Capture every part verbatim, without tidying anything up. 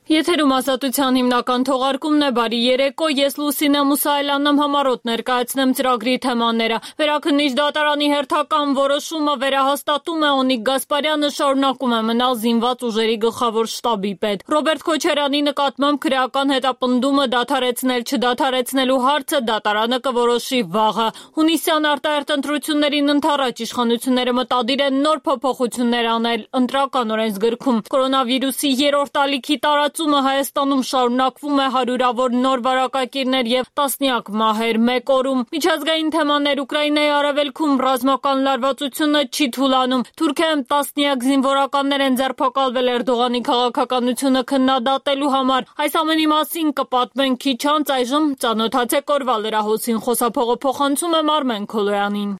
Եթերում ազատության հիմնական թողարկումն է, բարի երեկո, ես Լուսինե Մուսայելյանն եմ, համառոտ ներկայացնեմ ծրագրի թեմաները։ Վերաքննիչ դատարանի հերթական որոշումը վերահաստատում է Օնիկ Գասպարյանը շարունակում է մնալ զինված ուժերի գլխավոր շտաբի պետ։ Ռոբերտ Քոչարյանի նկատմամբ քրեական հետապնդումը դադարեցնել չդադարեցնելու հարցը դատարանը կորոշի վաղը։ Հունիսյան արտահերթ ընտրություններին ընդառաջ իշխանությունները մտադիր են նոր փոփոխություններ անել ընտրական օրենսգրքում։ Կորոնավիրուսի երրորդ ալիքի տարածումը Հայաստանում շարունակվում է, հարյուրավոր նոր վարակակիրներ եւ տասնյակ մահեր մեկ օրում։ Միջազգային թեմաներ Ուկրաինայի արևելքում ռազմական լարվածությունը չի թուլանում։ Թուրքիայում տասնյակ զինվորականներ են ձերբակալվել Էրդողանի քաղաքականությունը քննադատելու համար։ Այս ամենի մասին կպատմենք քիչ անց, այժմ ծանոթացեք օրվա լրահոսին, խոսափողը փոխանցում եմ Արմեն Քոլոյանին։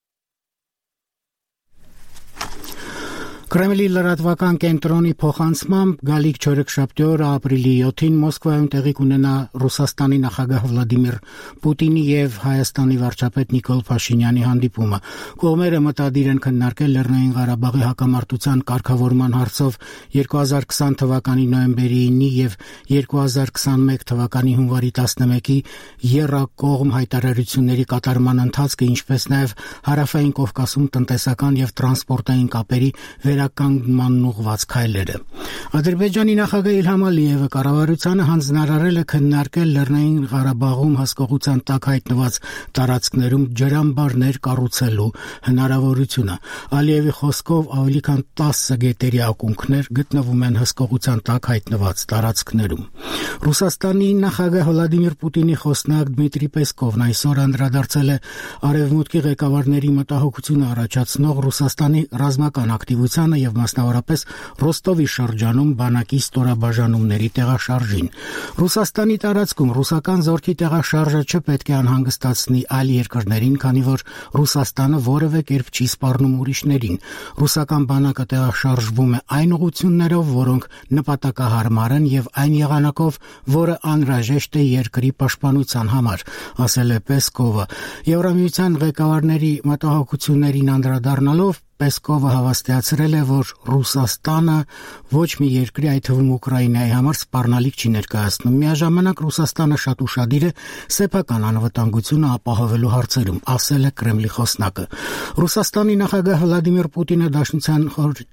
Կրեմլի լրատվական կենտրոնի փոխանցմամբ գալիք չորեքշաբթի օրը ապրիլի յոթին Մոսկվայում տեղի կունենա Ռուսաստանի նախագահ Վլադիմիր Պուտինի եւ Հայաստանի վարչապետ Նիկոլ Փաշինյանի հանդիպումը։ Կողմերը մտադիր են քննարկել Լեռնային Ղարաբաղի հակամարտության կարգավորման հարցով երկու հազար քսան թվականի նոյեմբերի ինի եւ երկու հազար քսանմեկ թվականի հունվարի տասնմեկի եռակողմ հայտարարությունների կատարման ընթացքը, ինչպես նաեւ Հարավային Կովկասում տնտեսական եւ տրանսպորտային կապերի վերականգնման ուղղված քայլերը։ Ադրբեջանի նախագահ Իլհամ Ալիևը կառավարությանը հանձնարարել է քննարկել Լեռնային Ղարաբաղում հսկողության տակ հայտնված տարածքներում ջրամբարներ կառուցելու հնարավորությունը։ Ալիևի խոսքով ավելի քան տասը գետերի ակունքներ գտնվում են հսկողության տակ հայտնված տարածքներում։ Ռուսաստանի նախագահ Վլադիմիր Պուտինի խոսնակ Դմիտրի Պեսկովն այսօր անդրադարձել է Արևմուտքի ղեկավարների մտահոգությունը առաջացնող Ռուսաստանի ռազմական ակտիվությանը եւ մասնավորապես Ռոստովի շրջանում բանակի ստորաբաժանումների տեղաշարժին։ Ռուսաստանի տարածքում ռուսական զորքի տեղաշարժը չպետք է անհանգստացնի այլ երկրներին, քանի որ Ռուսաստանը որևէ կերպ չի սպառնում ուրիշներին։ Ռուսական բանակը տեղաշարժվում է այն ուղղություններով, որոնք նպատակահարմար են եւ այն եղանակով, որը անհրաժեշտ է երկրի պաշտպանության համար, ասել է Պեսկովը։ Եվրամիության ղեկավարների մտահոգություններին անդրադառնալով Պեսկովը հավաստիացրել է, որ Ռուսաստանը ոչ մի երկրի, այդ թվում Ուկրաինայի համար սպառնալիք չի ներկայացնում։ Միաժամանակ Ռուսաստանը շատ ուշադիր է սեփական անվտանգությունը ապահովելու հարցերում, ասել է Կրեմլի խոսնակը։ Ռուսաստանի նախագահ Վլադիմիր Պուտինը Դաշնության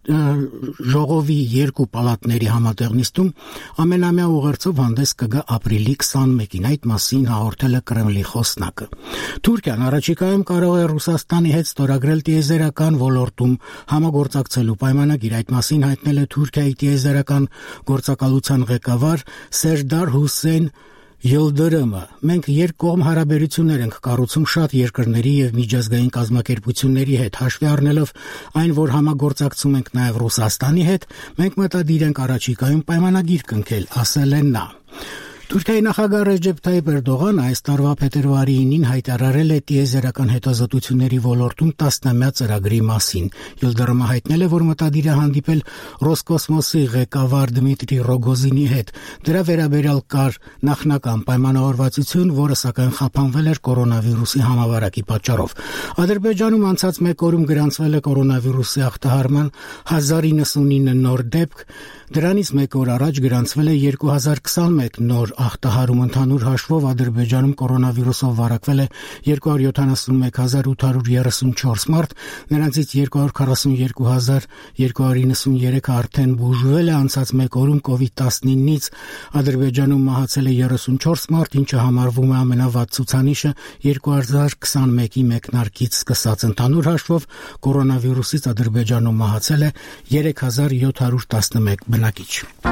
ժողովի երկու պալատների համատեղ նիստում ամենամյա ուղերձով հանդես կգա ապրիլի քսանմեկին, այդ մասին հաղորդել է Կրեմլի խոսնակը։ Թուրքիան առաջիկայում կարող է Ռուսաստանի հետ ստորագրել տիեզերական ոլորտ համագործակցելու պայմանագիր, այդ մասին հայտնել է Թուրքիայի տիեզերական գործակալության ղեկավար Սերդար Հուսեյն Յիլդիրիմը։ Մենք երկկողմ հարաբերություններ ենք կառուցում շատ երկրների եւ միջազգային կազմակերպությունների հետ, հաշվի առնելով այն, որ համագործակցում ենք նաեւ Ռուսաստանի հետ, մենք մտադիր ենք առաջիկայում պայմանագիր կնքել, ասել է նա։ Թուրքիայի նախագահ Ռեջեփ Թայիփ Էրդողանը այս տարվա փետրվարի ինին հայտարարել է տիեզերական հետազոտությունների ոլորտում տասնամյա ծրագրի մասին։ Յիլդիրիմը հայտնել է, որ մտադիր է հանդիպել Ռոսկոսմոսի ղեկավար Դմիտրի Ռոգոզինի հետ։ Դրա վերաբերյալ կար նախնական պայմանավորվածություն, որը սակայն խափանվել էր կորոնավիրուսի համավարակի պատճառով։ Ադրբեջանում անցած մեկ օրում գրանցվել է կորոնավիրուսի ախտահարման հազար իննսունինը նոր դեպք, դրանից մեկ օր առաջ գրանցվել է երկու հազար քսանմեկ նոր ախտահարում։ Ընդհանուր հաշվով Ադրբեջանում կորոնավիրուսով վարակվել է երկու հարյուր յոթանասունմեկ հազար ութ հարյուր երեսունչորս մարդ, նրանցից երկու հարյուր քառասունյոթ հազար երկու հարյուր իննսուներեքը արդեն բուժվել է։ Անցած մեկ օրում կովիդ տասնինից Ադրբեջանում մահացել է երեսունչորս մարդ, ինչը համարվում է ամենավատ ցուցանիշը երկու հազար քսանմեկի մեկնարկից սկսած։ Ընդհանուր հաշվով կորոնավիրուսից Ադրբեջանում մահացել է երեք հազար յոթ հարյուր տասնմեկ բնակիչ։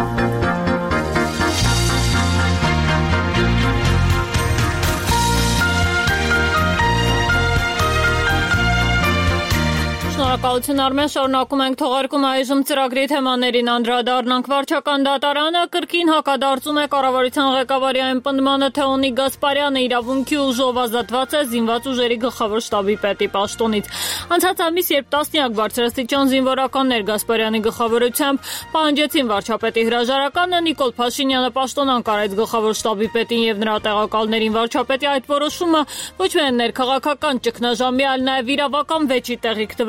Շնորհակալություն Արմեն, շարունակում ենք թողարկումը, այժմ ծրագրի թեմաներին անդրադառնանք։ Վարչական դատարանը կրկին հակադարձում է կառավարության ղեկավարի այն պնդմանը, թե Օնիկ Գասպարյանը իրավունքի ուժով ազատված է զինված ուժերի գլխավոր շտաբի պետի պաշտոնից։ Անցած ամիս, երբ տասնյակ բարձրաստիճան զինվորականներ Գասպարյանի գլխավորությամբ պահանջեցին վարչապետի հրաժարականը, Նիկոլ Փաշինյանը պաշտոնանկ արեց գլխավոր շտաբի պետին եւ նրա տեղակալներին։ Վարչապետի այդ որոշումը ոչ միայն ներքաղաքական ճգնաժամի, այլ նաեւ իրավական վեճի տեղիք տվեց։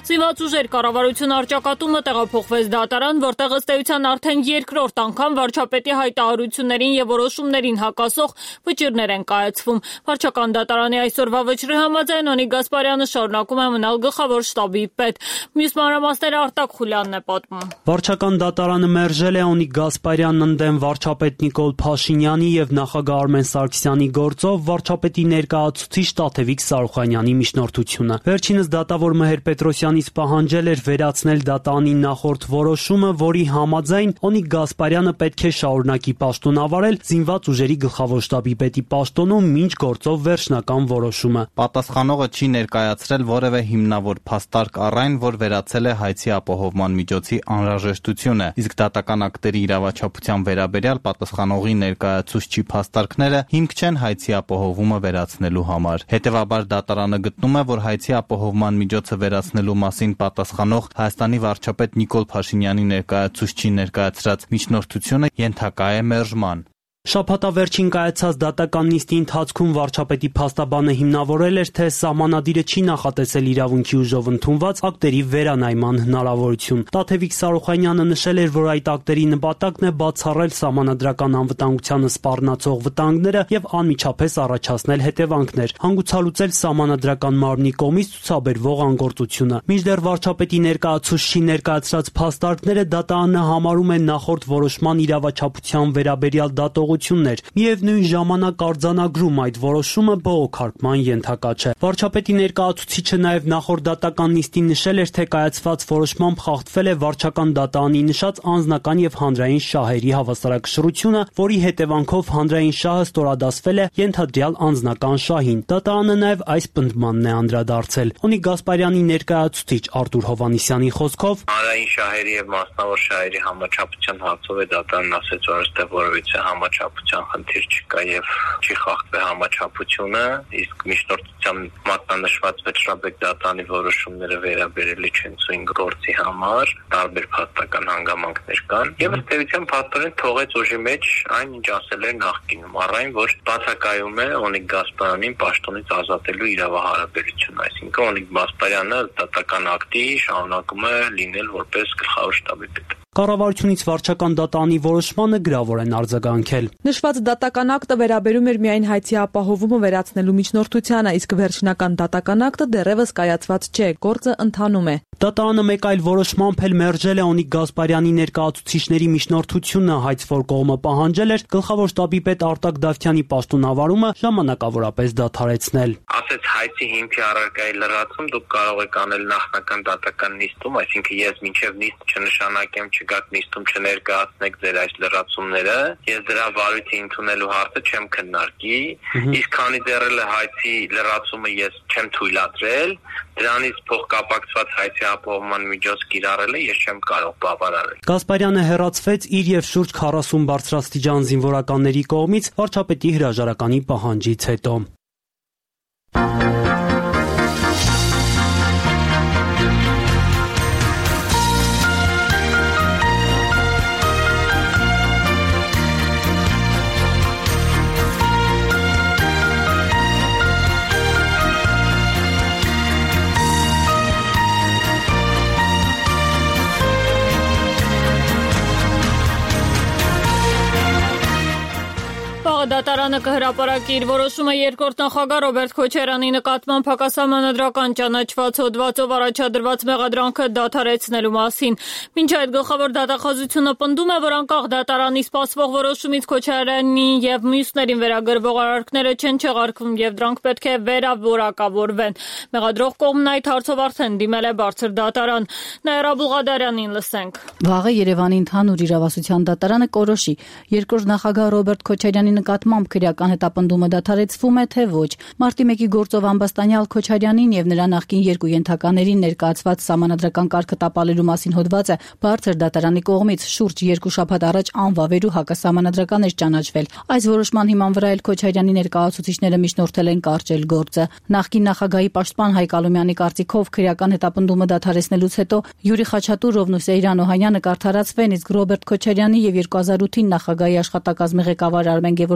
Զինված ուժեր կառավարություն առճակատումը տեղափոխվեց դատարան, որտեղ ըստ էության արդեն երկրորդ անգամ վարչապետի հայտարարություններին եւ որոշումներին հակասող վճիռներ են կայացվում։ Վարչական դատարանի այսօրվա վճռի համաձայն Օնիկ Գասպարյանը շարունակում է մնալ գլխավոր շտաբի պետ։ Մյուս մանրամասները Արտակ Խուլյանն է պատմում։ Վարչական դատարանը մերժել է Օնիկ Գասպարյանն ընդդեմ վարչապետ Նիկոլ Փաշինյանի եւ նախագահ Արմեն Սարգսյանի գործով վարչապետի ներկայացուցիչ Տաթևիկ Սարուխանյանի միջնորդությունը։ Վերջինս դատավոր Մհեր Պետրոսյանից պահանջել էր վերացնել դատարանի նախորդ որոշումը, որի համաձայն Օնիկ Գասպարյանը պետք է շարունակի պաշտոնավարել զինված ուժերի գլխավոր շտաբի պետի պաշտոնում մինչ գործով վերջնական որոշումը։ Պատասխանողը չի ներկայացրել որևէ հիմնավոր փաստարկ առ այն, որ վերացել է հայցի ապահովման միջոցի անհրաժեշտությունը, իսկ դատական ակտերի իրավաչափության վերաբերյալ պատասխանողի ներկայացուցչի փաստարկները հիմք չեն հայցի ապահովումը վերացնելու համար։ Հետևաբար դատարանը գտնում է, որ հայցի ապահովման միջոցը վերացնելու մասին պատասխանող Հայաստանի վարչապետ Նիկոլ Փաշինյանի ներկայացուցչի ներկայացրած միջնորդությունը ենթակա է մերժման։ Շաբաթավերջին կայացած դատական նիստի ընթացքում վարչապետի փաստաբանը հիմնավորել էր, թե սահմանադիրը չի նախատեսել իրավունքի ուժով ընդունված ակտերի վերանայման հնարավորություն։ Տաթևիկ Սարուխանյանը նշել էր, որ այդ ակտերի նպատակն է բացառել սահմանադրական անվտանգությանը սպառնացող վտանգները եւ անմիջապես առաջացնել հետևանքներ, հանգուցալուծել սահմանադրական մարմնի կողմից ցուցաբերվող անգործությունը։ Մինչդեռ վարչապետի ներկայացուցչի ներկայացրած փաստարկները դատարանը համարում է նախորդ որոշման իրավաչափության վերաբերյալ դատող Միևնույն ժամանակ արձանագրում այդ որոշումը բողոքարկման ենթակա չէ։ Վարչապետի ներկայացուցիչը նաև նախորդ դատական նիստին նշել էր, թե կայացված որոշմամբ խախտվել է վարչական դատարանի նշած անձնական եւ հանրային շահերի հավասարակշռությունը, որի հետևանքով հանրային շահը ստորադասվել է ենթադրյալ անձնական շահին։ Դատարանը նաև այս պնդմանն է անդրադարձել։ Օնիկ Գասպարյանի ներկայացուցիչ Արտուր Հովհաննիսյանի խոսքով հանրային շահերի եւ մասնավոր շահերի համաչափության հարցով է դատարանն ասել, որ այստեղ որևիցե համաչափ Համաչափության խնդիր չկա եւ չի խախտվել համաչափությունը, իսկ միջնորդության մատնանշված վճռաբեկ դատարանի որոշումները վերաբերելի չեն ցույց գործի համար, տարբեր փաստական հանգամանքներ կան եւ ըստ էության փաստորեն թողեց ուժի մեջ այն, ինչ ասել էր նախկինում, առայն որ բացակայում է Օնիկ Գասպարյանին պաշտոնից ազատելու իրավահարաբերությունը, այսինքն Օնիկ Գասպարյանը դատական ակտի շարունակում է լինել որպես գլխավոր շտաբի պետ։ Կառավարությունից վարչական դատարանի որոշմանը գրավոր են արձագանքել։ Նշված դատական ակտը վերաբերում էր միայն հայցի ապահովումը վերացնելու միջնորդությանը, իսկ վերջնական դատական ակտը դեռևս կայացված չէ, գործը ընթանում է։ Դատարանը մեկ այլ որոշմամբ էլ մերժել է Օնիկ Գասպարյանի ներկայացուցիչների միջնորդությունը, հայց որ կողմը պահանջել էր գլխավոր շտաբի պետ Արտակ Դավթյանի պաշտոնավարումը ժամանակավորապես դադարեցնել։ Ասեց հայցի հիմքի առարկայի լրացում դուք կարող եք անել նախնական դատական նիստում, այսինքն ես մինչև նիստ չնշանակեմ չգաք նիստում չներկայացնեք ձեր այս լրացումները, ես դրա վարույթի ընդունելու հարցը չեմ քննարկի, իսկ քանի դեռել է հայցի լրացումը ես չեմ թույլատրել, դրանից փոխկապակցված հայցի ապահովման միջոց կիրառելը ես չեմ կարող բավարարել։ Գասպարյանը հեռացվեց իր եւ շուրջ քառասուն բարձրաստիճան զինվորականների կողմից վարչապետի հրաժարականի պահանջից հետո։ Դատարանը կհրապարակի իր որոշումը երկրորդ նախագահ Ռոբերտ Քոչարյանի նկատմամբ հակասահմանադրական ճանաչված հոդվածով առաջադրված մեղադրանքը դադարեցնելու մասին։ Մինչ այդ գլխավոր դատախազությունը պնդում է, որ անկախ դատարանի սպասվող որոշումից Քոչարյանին եւ մյուսներին վերագրվող արարքները չեն չեղարկվում եւ դրանք պետք է վերավորակավորվեն։ Մեղադրող կողմն այդ հարցով արդեն դիմել է բարձր դատարան։ Նաիրա Բուլղադարյանին լսենք։ Վաղը Երևանի ընդհանուր իրավասության դատարանը կորոշի երկրորդ նախագահ Ռոբերտ Քոչարյանի նկատմամբ քրեական հետապնդումը դադարեցվում է, թե ոչ։ Մարտի մեկի գործով ամբաստանյալ Քոչարյանին եւ նրա նախկին երկու ենթականերին ներկայացված սահմանադրական կարգը տապալելու մասին հոդվածը բարձր դատարանի կողմից շուրջ երկու շաբաթ առաջ անվավեր ու հակասահմանադրական էր ճանաչվել։ Այս որոշման հիման վրա էլ Քոչարյանի ներկայացուցիչները միջնորդել են կարճել գործը։ Նախկին նախագահի պաշտպան Հայկ Ալոմյանի կարծիքով քրեական հետապնդումը դադարեցնելուց հետո Յուրի Խաչատուրովն ու Սեյրան Օհանյանը կարդարացվեն, իսկ Ռոբերտ Քոչարյանի եւ երկու հազար ութին նախագահի աշխատակազմի ղեկավար Արմեն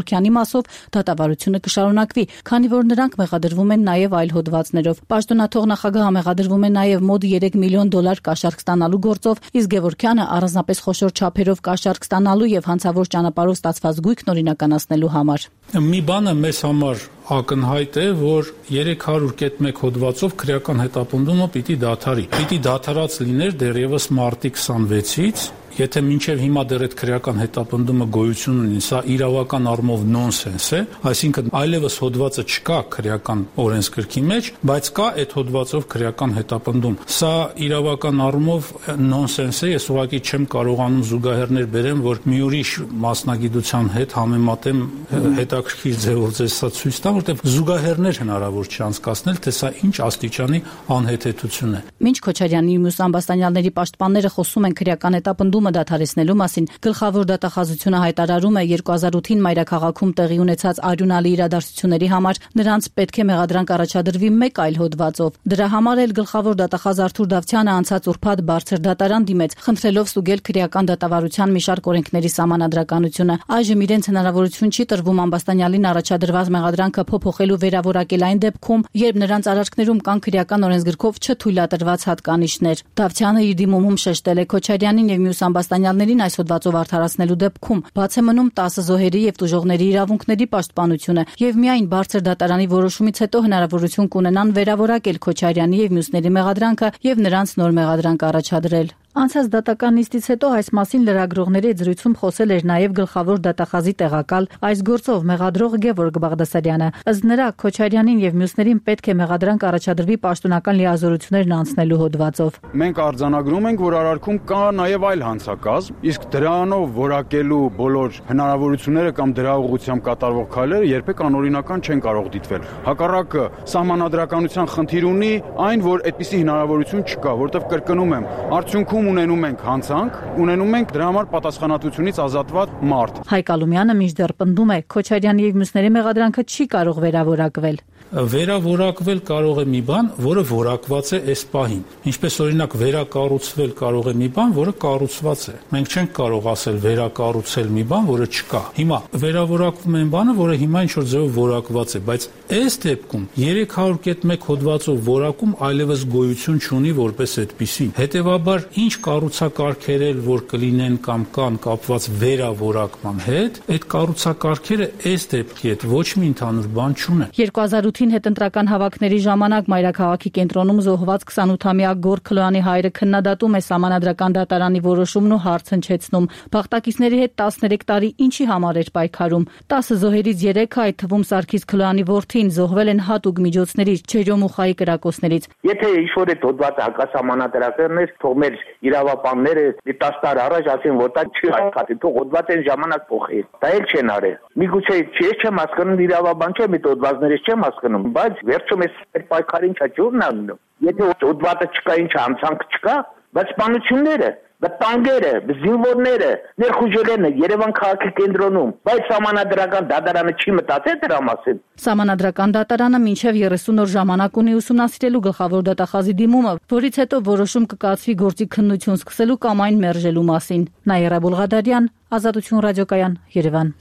Գևորգյանի մասով դատավարությունը կշարունակվի, քանի որ նրանք մեղադրվում են նաև այլ հոդվածներով։ Պաշտոնաթող նախագահը մեղադրվում է նաև մոտ երեք միլիոն դոլար կաշառք ստանալու գործով, իսկ Գևորգյանը առանձնապես խոշոր չափերով կաշառք ստանալու եւ հանցավոր ճանապարհով ստացված գույքն օրինականացնելու համար։ Մի բանը մեզ համար ակնհայտ է, որ երեք հարյուր կետ մեկ հոդվածով քրեական հետապնդումը պիտի դադարի։ Պիտի դադարած լիներ դեռևս մարտի քսանվեցից, եթե մինչև հիմա դեռ այդ քրեական հետապնդումը գոյություն ունի, սա իրավական առումով նոնսենս է, այսինքն այլևս հոդվածը չկա քրեական օրենսգրքի մեջ, բայց կա այդ հոդվածով քրեական հետապնդում։ Սա իրավական առումով նոնսենս է, ես ուղղակի չեմ կարողանում զուգահեռներ բերեմ, որ մի ուրիշ մասնագիտության հետ համեմատեմ հետաքրքիր ձևով ձեզ սա ցույց տամ, որտեղ զուգահեռներ հնարավոր չի անցկացնել, թե սա ինչ աստիճանի անհեթեթություն է։ Մինչ Քոչարյանի ու մյուս ամբաստանյալների պաշտպանները խոսում են քրեական հետապնդումը դադարեցնելու մասին, գլխավոր դատախազությունը հայտարարում է երկու հազար ութին մայրաքաղաքում տեղի ունեցած արյունալի իրադարձությունների համար նրանց պետք է մեղադրանք առաջադրվի մեկ այլ հոդվածով։ Դրա համար էլ գլխավոր դատախազ Արթուր Դավթյանը անցած ուրբաթ բարձր դատարան դիմեց, խնդրելով ստուգել քրեական դատավարության մի շարք օրենքների սահմանադրականությունը։ Այժմ իրենց հնարավորություն չի տրվում ամբաստանյալին առաջադրված մեղադրանքը փոփոխելու վերավորակել այն դեպքում, երբ նրանց արարքներում կան քրեական օրենսգրքով չթույլատրված հատկանիշներ։ Դավթյանը իր դիմումում շեշտել է Քոչարյանին եւ մյուս ամբաստանյալներին այս հոդվածով արդարացնելու դեպքում բաց է մնում տասը զոհերի եւ տուժողների իրավունքների պաշտպանությունը եւ միայն բարձր դատարանի որոշումից հետո հնարավորություն կունենան վերավորակել Քոչարյանի եւ մյուսների մեղադրանքը եւ նրանց նոր մեղադրանք առաջադրել։ Անցած դատական նիստից հետո այս մասին լրագրողների հետ զրույցում խոսել էր նաև գլխավոր դատախազի տեղակալ այս գործով մեղադրող Գևորգ Բաղդասարյանը։ Ըստ նրա Քոչարյանին եւ մյուսներին պետք է մեղադրանք առաջադրվի պաշտոնական լիազորություններն անցնելու հոդվածով։ Մենք արձանագրում ենք, որ արարքում կա նաև այլ հանցակազմ, իսկ դրանով որակելու բոլոր հնարավորությունները կամ դրա ուղղությամբ կատարվող քայլերը երբեք անօրինական չեն կարող դիտվել։ Հակառակը սահմանադրականության խնդիր ունի այն, որ այդպիսի հնարավորություն չկա, որտեղ կրկնում եմ, արդյունքում ունենում ենք հանցանք, ունենում ենք դրա համար պատասխանատվությունից ազատված մարդ։ Հայկ Ալումյանը մինչդեռ պնդում է Քոչարյանի եւ մյուսների մեղադրանքը չի կարող վերավորակվել։ Վերավորակվել կարող է մի բան, որը որակված է այս պահին։ Ինչպես օրինակ վերակառուցվել կարող է մի բան, որը կառուցված է։ Մենք չենք կարող ասել վերակառուցել մի բան, որը չկա։ Հիմա վերավորակվում է բանը, որը հիմա ինչ որ ձևով որակված է, բայց այս դեպքում երեք հարյուր կետ մեկ հոդվածով որակում այլևս գոյություն չունի որպես այդպիսի։ Հետևաբար ինչ կառուցակարգեր որ կլինեն կամ կան կապված վերավորակման հետ, այդ կառուցակարգերը այս դեպքի հետ ոչ մի ընդհանուր բան չունեն։ երկու հազար ութին հետընտրական հավաքների ժամանակ մայրաքաղաքի կենտրոնում զոհված քսանութամյա Գոր Քլոյանի հայրը քննադատում է սահմանադրական դատարանի որոշումն ու հարց հնչեցնում։ Բախտակիցների հետ տասներեք տարի ինչի համար էր պայքարում։ տասը զոհերից երեքը, այդ թվում Սարգիս Քլոյանի որդին, զոհվել են հատուկ միջոցներից, Չերյոմուխայի կրակոցներից։ Եթե ինչ-որ այդ հոդվածը հակասահմանադրական էր, թող մեր իրավապանները տասը տարի առաջ ասեն, որ դա չի հարկատի, թող հոդվածը այն ժամանակ փոխի։ Դա էլ չեն արել։ Միգուցե ես չեմ հասկանում իրավաբան չեմ, այդ հոդվածներից չեմ հասկանում, բայց վերջում այս պայքարին չջուրն անում։ Եթե հոդվածը չկա, ինչ հանցանք չկա, բայց սպանությունները, վտանգերը, զինվորները, ներխուժելենը Երևան քաղաքի կենտրոնում, բայց սահմանադրական դատարանը չի մտածել դրա մասին։ Սահմանադրական դատարանը մինչև երեսուն օր ժամանակ ունի ուսումնասիրելու գլխավոր դատախազի դիմումը, որից հետո որոշում կկայացվի գործի քննություն սկսելու կամ այն մերժելու մասին։ Նաիրա Բուլղադարյան, Ազատություն ռադիոկայան, Երևան։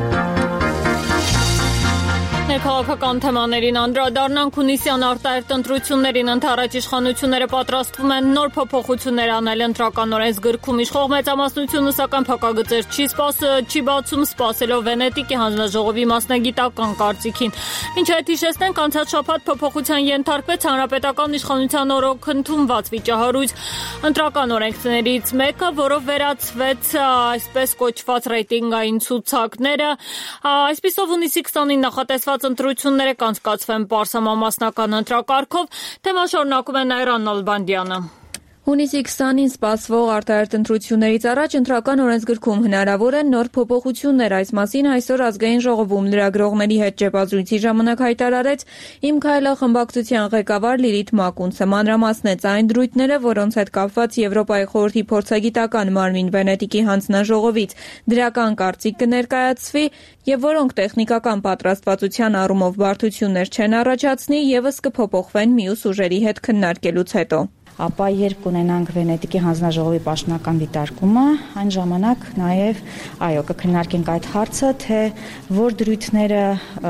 Ներքաղաքական թեմաներին անդրադառնանք Հունիսյան արտահերթ ընտրություններին ընդառաջ իշխանությունները պատրաստվում են նոր փոփոխություններ անել ընտրական օրենսգրքում։ Իշխող մեծամասնությունը սակայն փակագծեր չի սպասը, չի բացում, սպասելով Վենետիկի հանձնաժողովի մասնագիտական կարծիքին։ Մինչ այդ հիշեցնենք, անցած շաբաթ փոփոխության ենթարկվեց հանրապետական իշխանության օրոք ընդունված վիճահարույց ընտրական օրենքներից մեկը, որով վերացվեց այսպես կոչված ռեյտինգային ցուցակները։ Այսպիսով հունիսի քսանին նախատեսված ընտրությունները կանցկացվեն պարսամամասնական ընտրակարգով։ Թեման շարունակում է Նայրան Նալբանդյանը։ Հունիսի քսանին սպասվող արտահերթ ընտրություններից առաջ ընտրական օրենսգրքում հնարավոր են նոր փոփոխություններ։ Այս մասին այսօր Ազգային ժողովում լրագրողների հետ ճեպազրույցի ժամանակ հայտարարեց Իմ քայլը խմբակցության ղեկավար Լիլիթ Մակունցը։ Մանրամասնեց այն դրույթները, որոնց հետ կապված Եվրոպայի խորհրդի փորձագիտական մարմին Վենետիկի հանձնաժողովից դրական կարծիք կներկայացվի եւ որոնք տեխնիկական պատրաստվածության առումով բարդություններ չեն առաջացնի, եւս կփոփոխվեն մյուս ուժերի հետ քննարկելուց հետո։ ապա երբ կունենանք Վենետիկի հանձնաժողովի պաշտոնական դիտարկումը, այն ժամանակ նաև այո կքննարկենք այդ հարցը, թե որ դրույթները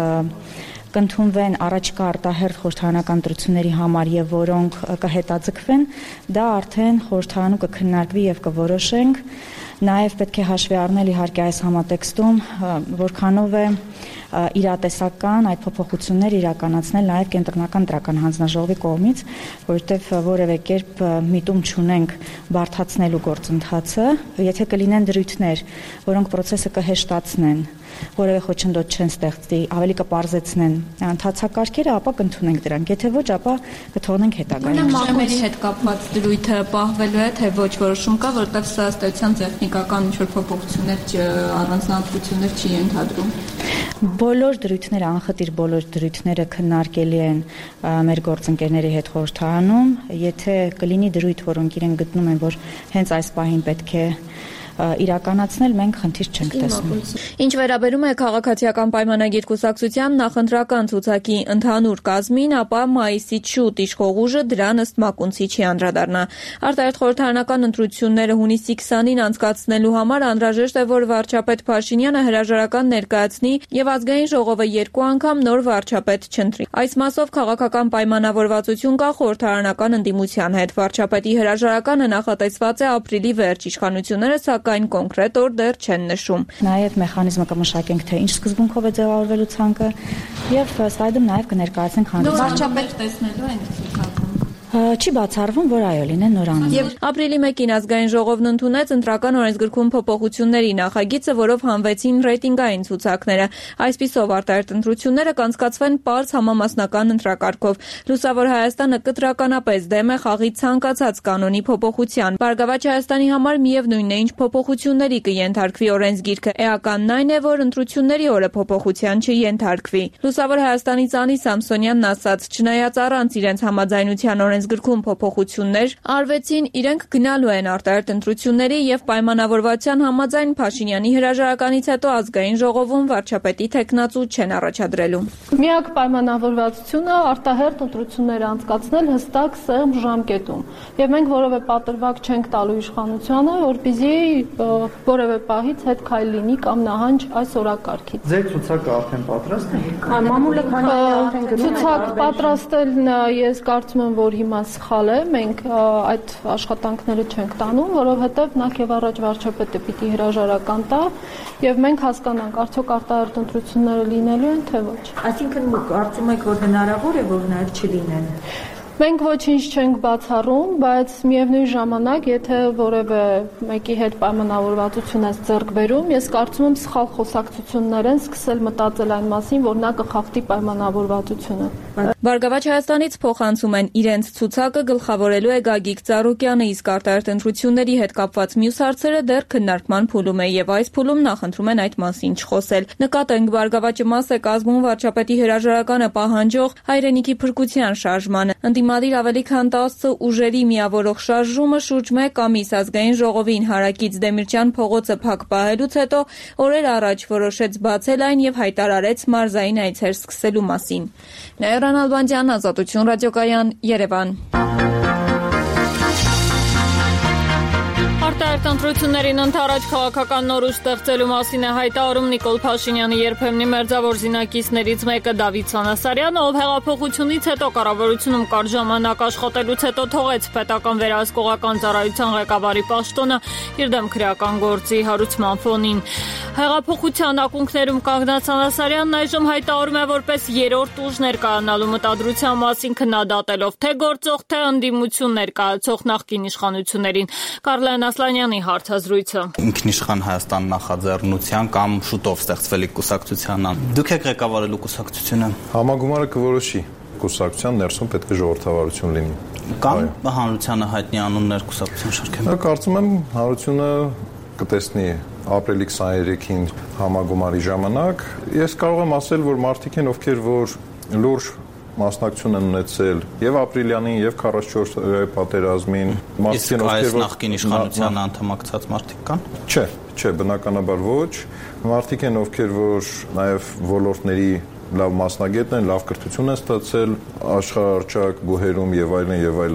կընդունվեն առաջկա արտահերթ խորհրդարանական ընտրությունների համար եւ որոնք կհետաձգվեն, դա արդեն խորհրդարանում կքննարկվի եւ կորոշենք։ Նաեւ պետք է հաշվի առնել իհարկե այս համատեքստում որքանով է իրատեսական այդ փոփոխությունները իրականացնել նաև կենտրոնական դրական հանձնաժողովի կողմից, որովհետև որևէ կերպ միտում չունենք բարդացնելու գործընթացը, եթե կլինեն դրույթներ, որոնք process-ը կհեշտացնեն, որևէ խոչընդոտ չեն ստեղծի, ավելի կպարզեցնեն ընթացակարգերը, ապա կընդունենք դրանք, եթե ոչ, ապա կթողնենք հետագայում։ Մակրոմերի հետ կապված դրույթը պահվելու է, թե ոչ որոշում կա, որտեղ սա ըստեյության տեխնիկական ինչ-որ փոփոխություններ, առանձնահատկություններ չի ենթադրում։ Բոլոր դրույթները, անխտիր բոլոր դրույթները քննարկելի են մեր գործընկերների հետ խորհրդարանում, եթե կլինի դրույթ, որոնք իրենք գտնում են, որ հենց այս պահին պետք է իրականացնել, մենք խնդիր չենք տեսնում։ Ինչ վերաբերում է քաղաքացիական պայմանագիր կուսակցության նախընտրական ցուցակի ընդհանուր կազմին, ապա մայիսից շուտ իշխող ուժը դրան ըստ Մակունցի չի անդրադառնա։ Արտահերթ խորհրդարանական ընտրությունները հունիսի քսանին անցկացնելու համար անհրաժեշտ է, որ վարչապետ Փաշինյանը հրաժարական ներկայացնի եւ ազգային ժողովը երկու անգամ նոր վարչապետ չընտրի։ Այս մասով քաղաքական պայմանավորվածություն կա խորհրդարանական ընդդիմության հետ։ Վարչապետի հրաժարականը նախատեսված է ապրիլի վերջ, իշխանությունները սակայն կոնկրետ օր դեռ չեն նշում։ Նաև մեխանիզմը կմշակենք, թե ինչ սկզբունքով է ձևավորվելու ցանկը եւ սլայդում նաև կներկայացնենք հանրությանը։ Վարչապետ տեսնելու են ցուցակում։ Չի բացառվում, որ այո լինեն նոր անուններ։ Եվ ապրիլի մեկին ազգային ժողովն ընդունեց ընտրական օրենսգրքում փոփոխությունների նախագիծը, որով հանվեցին ռեյտինգային ցուցակները։ Այսպիսով արտահերթ ընտրությունները կանցկացվեն պարզ համամասնական ընտրակարգով։ Լուսավոր Հայաստանը կտրականապես դեմ է խաղի ցանկացած կանոնի փոփոխության։ Բարգավաճ Հայաստանի համար միևնույնն է, ինչ փոփոխությունների կենթարկվի օրենսգիրքը։ Էականն այն է, որ ընտրությունների օրը փոփոխության չենթարկվի։ Լուսավոր Հայաստանից Անի Սամսոնյանն ասաց, չնայած առանց իրենց համաձայնության օրենսգրքում փոփոխություններ արվեցին, իրենք գնալու են արտահերթ ընտրությունների եւ պայմանավորվածության համաձայն Փաշինյանի հրաժարականից հետո ազգային ժողովում վարչապետի թեկնածու չեն առաջադրելու։ Միակ պայմանավորվածությունը արտահերթ ընտրություններ անցկացնել հստակ սեղմ ժամկետում։ Եվ մենք որևէ պատրվակ չենք տալու իշխանությանը, որպեսզի որևէ պահից հետ քայլ լինի կամ նահանջ այս օրակարգից։ Ձեր ցուցակը արդեն պատրաստ է։ Մամուլը քանի արդեն գնում է։ Ցուցակ պատրաստելն ես կարծում եմ, որ հիմա սխալ է, մենք այդ աշխատանքները չենք տանում, որովհետև նախ եւ առաջ վարչապետը պիտի հրաժարական տա եւ մենք հասկանանք, արդյոք արտահերթ ընտրությունները լինելու են թե ոչ։ Այսինքն կարծում եք, որ հնարավոր է, որ նաեւ չլինեն։ Մենք ոչինչ չենք բացառում, բայց միևնույն ժամանակ, եթե որևէ մեկի հետ պայմանավորվածություն ես ձեռք բերում, ես կարծում եմ սխալ խոսակցություններ են սկսել մտածել այն մասին, որ նա կխախտի պայմանավորվածությունը։ Բարգավաճ Հայաստանից փոխանցում են իրենց ցուցակը գլխավորելու է Գագիկ Ծառուկյանը, իսկ արտահերթ ընտրությունների հետ կապված մյուս հարցերը դեռ քննարկման փուլում է եւ այս փուլում նախընտրում են այդ մասին չխոսել։ Նկատենք, Բարգավաճը մաս է կազմում վարչապետի հրաժարականը պահանջող հայրենիքի փրկության շարժմանը։ Ընդդիմադիր ավելի քան տասը ուժերի միավորող շարժումը շուրջ մեկ ամիս ազգային ժողովին Հարակից Դեմիրճյան փողոցը փակ պահելուց հետո օրեր առաջ որոշեց բացել այն եւ հայտարարեց մարզային այցեր սկսելու մասին։ Նաիրա Նալբանդյան, Ազատություն ռադիոկայան, Երևան։ Արտահերթ ընտրություններին ընդառաջ քաղաքական նորույթ ստեղծելու մասին է հայտարարում Նիկոլ Փաշինյանի երբեմնի մերձավոր զինակիցներից մեկը Դավիթ Սանասարյանը, ով հեղափոխությունից հետո կառավարությունում կարճ ժամանակ աշխատելուց հետո թողեց պետական վերահսկողական ծառայության ղեկավարի պաշտոնը իր դեմ քրեական գործի հարուցման ֆոնին։ Հեղափոխության ակունքներում կանգնած Սանասարյանն այժմ հայտարարում է որպես երրորդ ուժ ներկայանալու մտադրության մասին քննադատելով թե գործող, թե ընդդիմություն ներկայացող նախկին իշխանություններին։ Կարլեն Ասլանյանի հարցազրույցը։ Ինքնիշխան Հայաստան նախաձեռնության կամ շուտով ստեղծվելիք կուսակցության դուք եք ղեկավարելու կուսակցությունը։ Համագումարը կորոշի կուսակցության ներսում պետք է ժողովրդավարություն լինի։ Կամ հանրությանը հայտնի անուններ կուսակցության շարքեն։ Կարծում եմ հանրությունը կտեսնի ապրիլի քսաներեքին համագումարի ժամանակ։ Ես կարող եմ ասել, որ մարդիկ են, ովքեր որ լուրջ մասնակցություն են ունեցել եւ ապրիլյանին եւ քառասունչորս պատերազմին, մարդիկ ովքեր որ նախկին իշխանության անդամակցած մարդիկ կան։ Չէ, չէ, բնականաբար ոչ։ Մարդիկ են, ովքեր որ նաեւ ոլորտների լավ մասնագետ են, լավ կրթություն են ստացել աշխարհարչակ բուհերում եւ այլն եւ այլն։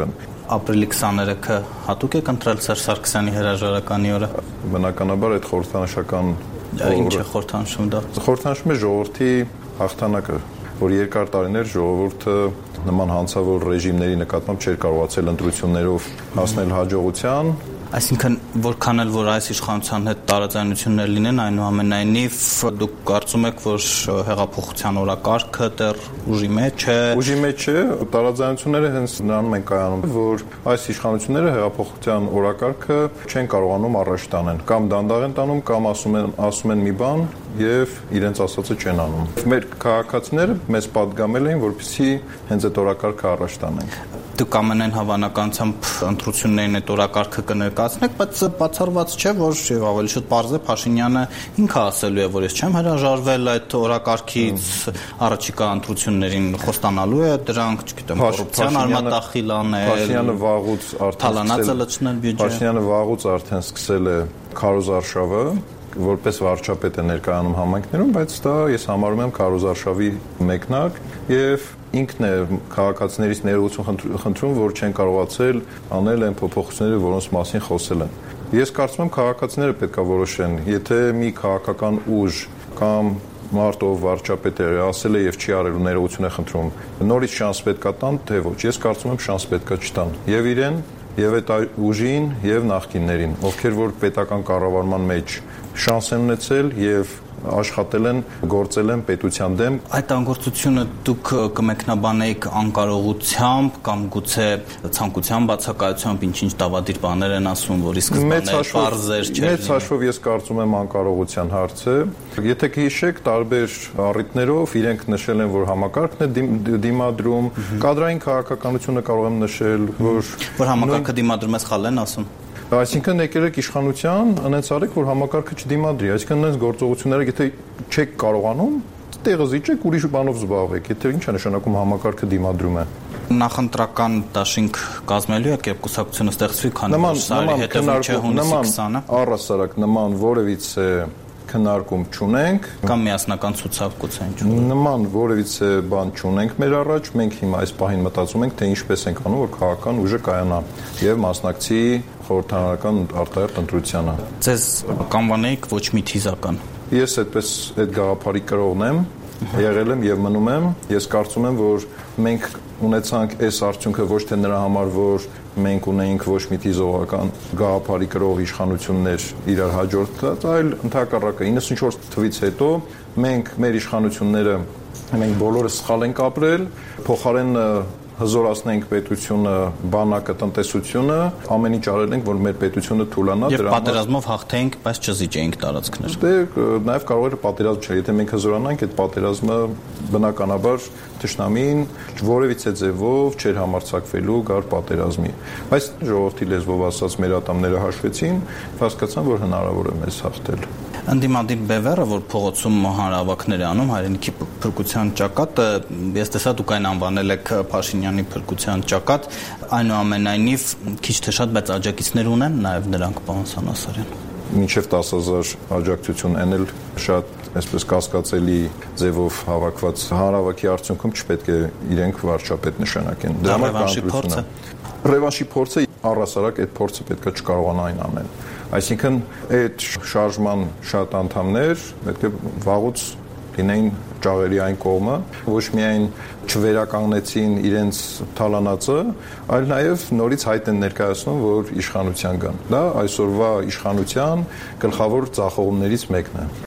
Ապրիլի քսաներեքը հատուկ եք ընտրել Սերժ Սարգսյանի հրաժարականի օրը։ Բնականաբար այդ խորհրդանշական ինչ է խորհրդանշում դա։ Խորհրդանշում է ժողովրդի հաղթանակը, որ երկար տարիներ ժողովուրդը նման հանցավոր ռեժիմների նկատմամբ չէր կարողացել ընտրություններով հասնել հաջողության։ Այսինքն որքան էլ որ այս իշխանության հետ տարաձայնություններ լինեն, այնուամենայնիվ դուք կարծում եք, որ հեղափոխության օրակարգը դեռ ուժի մեջ է։ Ուժի մեջ է, տարաձայնությունները հենց նրանում են կայանում, որ այս իշխանությունները հեղափոխության օրակարգը չեն կարողանում առաջ տանել, կամ դանդաղ են տանում, կամ ասում են ասում են մի բան եւ իրենց ասածը չեն անում։ Մեր քաղաքացիները մեզ պատգամել են, որպեսզի հենց այդ օրակարգը առաջ տանենք։ Դուք ամենայն հավանականությամբ ընտրություններին այդ օրակարգը կներկայացնեք, բայց բացառված չէ, որ եւ ավելի շուտ պարզ է Փաշինյանը ինքը ասելու է, որ ես չեմ հրաժարվել այդ օրակարգից, առաջիկա ընտրություններին խոստանալու է դրանք, չգիտեմ, կոռուպցիան արմատախիլ անել, Փաշինյանը վաղուց արդեն լցնել բյուջե։ Փաշինյանը վաղուց արդեն սկսել է քարոզարշավը, որպես վարչապետ է ներկայանում համայնքներում, բայց դա ես համարում եմ քարոզարշավի մեկնարկ եւ ինքն է քաղաքացիներից ներողություն խնդրում, որ չեն կարողացել անել այն փոփոխությունները, որոնց մասին խոսել են։ Ես կարծում եմ քաղաքացիները պետք է որոշեն, եթե մի քաղաքական ուժ կամ մարդ ով վարչապետ է ասել է եւ չի արել ու ներողություն է խնդրում, նորից շանս պետք է տան, թե ոչ։ Ես կարծում եմ շանս պետք է չտան եւ իրեն, եւ այդ ուժին եւ նախկիններին, ովքեր որ պետական կառավարման մեջ շանս են ունեցել եւ աշխատել են, գործել են պետության դեմ։ Այդ անգործությունը դուք կմեկնաբանեիք անկարողությամբ կամ գուցե ցանկության բացակայությամբ, ինչ-ինչ դավադիր բաներ են ասում, որ ի սկզբանե բարձր չէր։ Մեծ հաշվով ես կարծում եմ անկարողության հարց է։ Եթե կհիշեք, տարբեր առիթներով իրենք նշել են, որ համակարգն է դիմադրում, կադրային քաղաքականությունը կարող եմ նշել, որ որ համակարգը դիմադրում է սխալ են ասում։ Այսինքն եկել եք իշխանության, անենց արեք, որ համակարգը չդիմադրի, այսինքն այնց գործողությունները եթե չեք կարողանում, տեղը զիջեք, ուրիշ բանով զբաղվեք, եթե ինչ է նշանակում համակարգը դիմադրում է։ Նախընտրական դաշինք կազմելու եք, երբ կուսակցությունը ստեղծվի, քանի որ սարի հետևում չէ հունիսի քսանը։ Առհասարակ նման որևիցե քննարկում չունենք կամ միասնական ցուցակ գուցե ինչ նման որևիցե բան չունենք մեր առաջ, մենք հիմա այս պահին մտածում ենք, թե ինչպես ենք անում, որ քաղաքական ուժը կայանա եւ մասնակցի խորհրդարանական արտահերթ ընտրությանը։ Ձեզ կանվանեիք ոչ մի թիզական։ Ես այդպես այդ գաղափարի կրողն եմ, եղել եմ եւ մնում եմ։ Ես կարծում եմ, որ մենք ունեցանք այս արդյունքը ոչ թե նրա համար, որ մենք ունեինք ոչ մի թիզողական գաղափարի կրող իշխանություններ իրար հաջորդած, այլ ընդհակառակը իննսունչորս թվից հետո մենք մեր իշխանությունները մենք բոլորը սխալ ենք ապրել, փոխարեն հզորացնենք պետությունը, բանակը, տնտեսությունը, ամեն ինչ արել ենք, որ մեր պետությունը թուլանա, դրա համար պատերազմով հաղթեինք, բայց չզիջեինք տարածքներ։ Դե նաև կարող էր պատերազմ չէ, եթե մենք հզորանանք, այդ պատերազմը բնականաբար թշնամին որևիցե ձևով չէր համարձակվելու գար պատերազմի։ Բայց ժողովրդի լեզվով ասած մեր ատամները հաշվեցին, հասկացան, որ հնարավոր է մեզ հաղթել։ Ընդդիմադիր բևեռը, որ փողոցում հանրահավաքներ է անում, հայրենիքի փրկության ճակատը, ես տեսա դուք այն անվանել եք Փաշինյանի փրկության ճակատ, այնուամենայնիվ քիչ թե շատ, բայց աջակիցներ ունեն նաև նրանք, պարոն Սանասարյան։ Մինչև տասը հազար աջակցություն էնել շատ այսպես կասկածելի ձևով հավաքված հանրահավաքի արդյունքում չպետք է իրենք վարչապետ նշանակեն։ Դա ռևանշի փորձ է։ Ռևանշի փորձը առհասարակ այդ փորձը պետք է չկարողանա այն անել։ Այսինքն այդ շարժման շատ անդամներ պետք է վաղուց լինեին ճաղերի այն կողմը, ոչ միայն չվերականգնեցին իրենց թալանածը, այլ նաև նորից հայտ են ներկայացնում, որ իշխանության կան։ Դա այսօրվա իշխանության գլխավոր ձախողումներից մեկն է։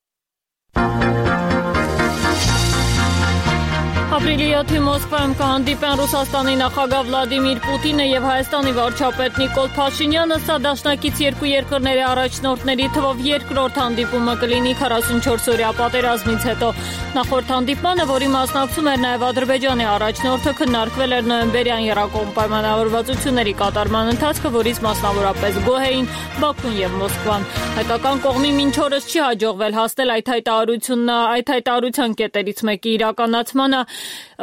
Ապրիլի յոթին Մոսկվայում կհանդիպեն Ռուսաստանի նախագահ Վլադիմիր Պուտինը եւ Հայաստանի վարչապետ Նիկոլ Փաշինյանը, սա դաշնակից երկու երկրների առաջնորդների թվով երկրորդ հանդիպումը կլինի քառասունչորս-օրյա պատերազմից հետո։ Նախորդ հանդիպմանը, որի մասնակցում էր նաեւ Ադրբեջանի առաջնորդը, քննարկվել էր նոյեմբերյան եռակողմ պայմանավորվածությունների կատարման ընթացքը, որից մասնավորապես գոհ էին Բաքուն եւ Մոսկվան։ Հայկական կողմին մինչ օրս չի հաջողվել հասնել այդ հայտարարությունն այդ հայտարարության կետերից մեկի իրականացմանը։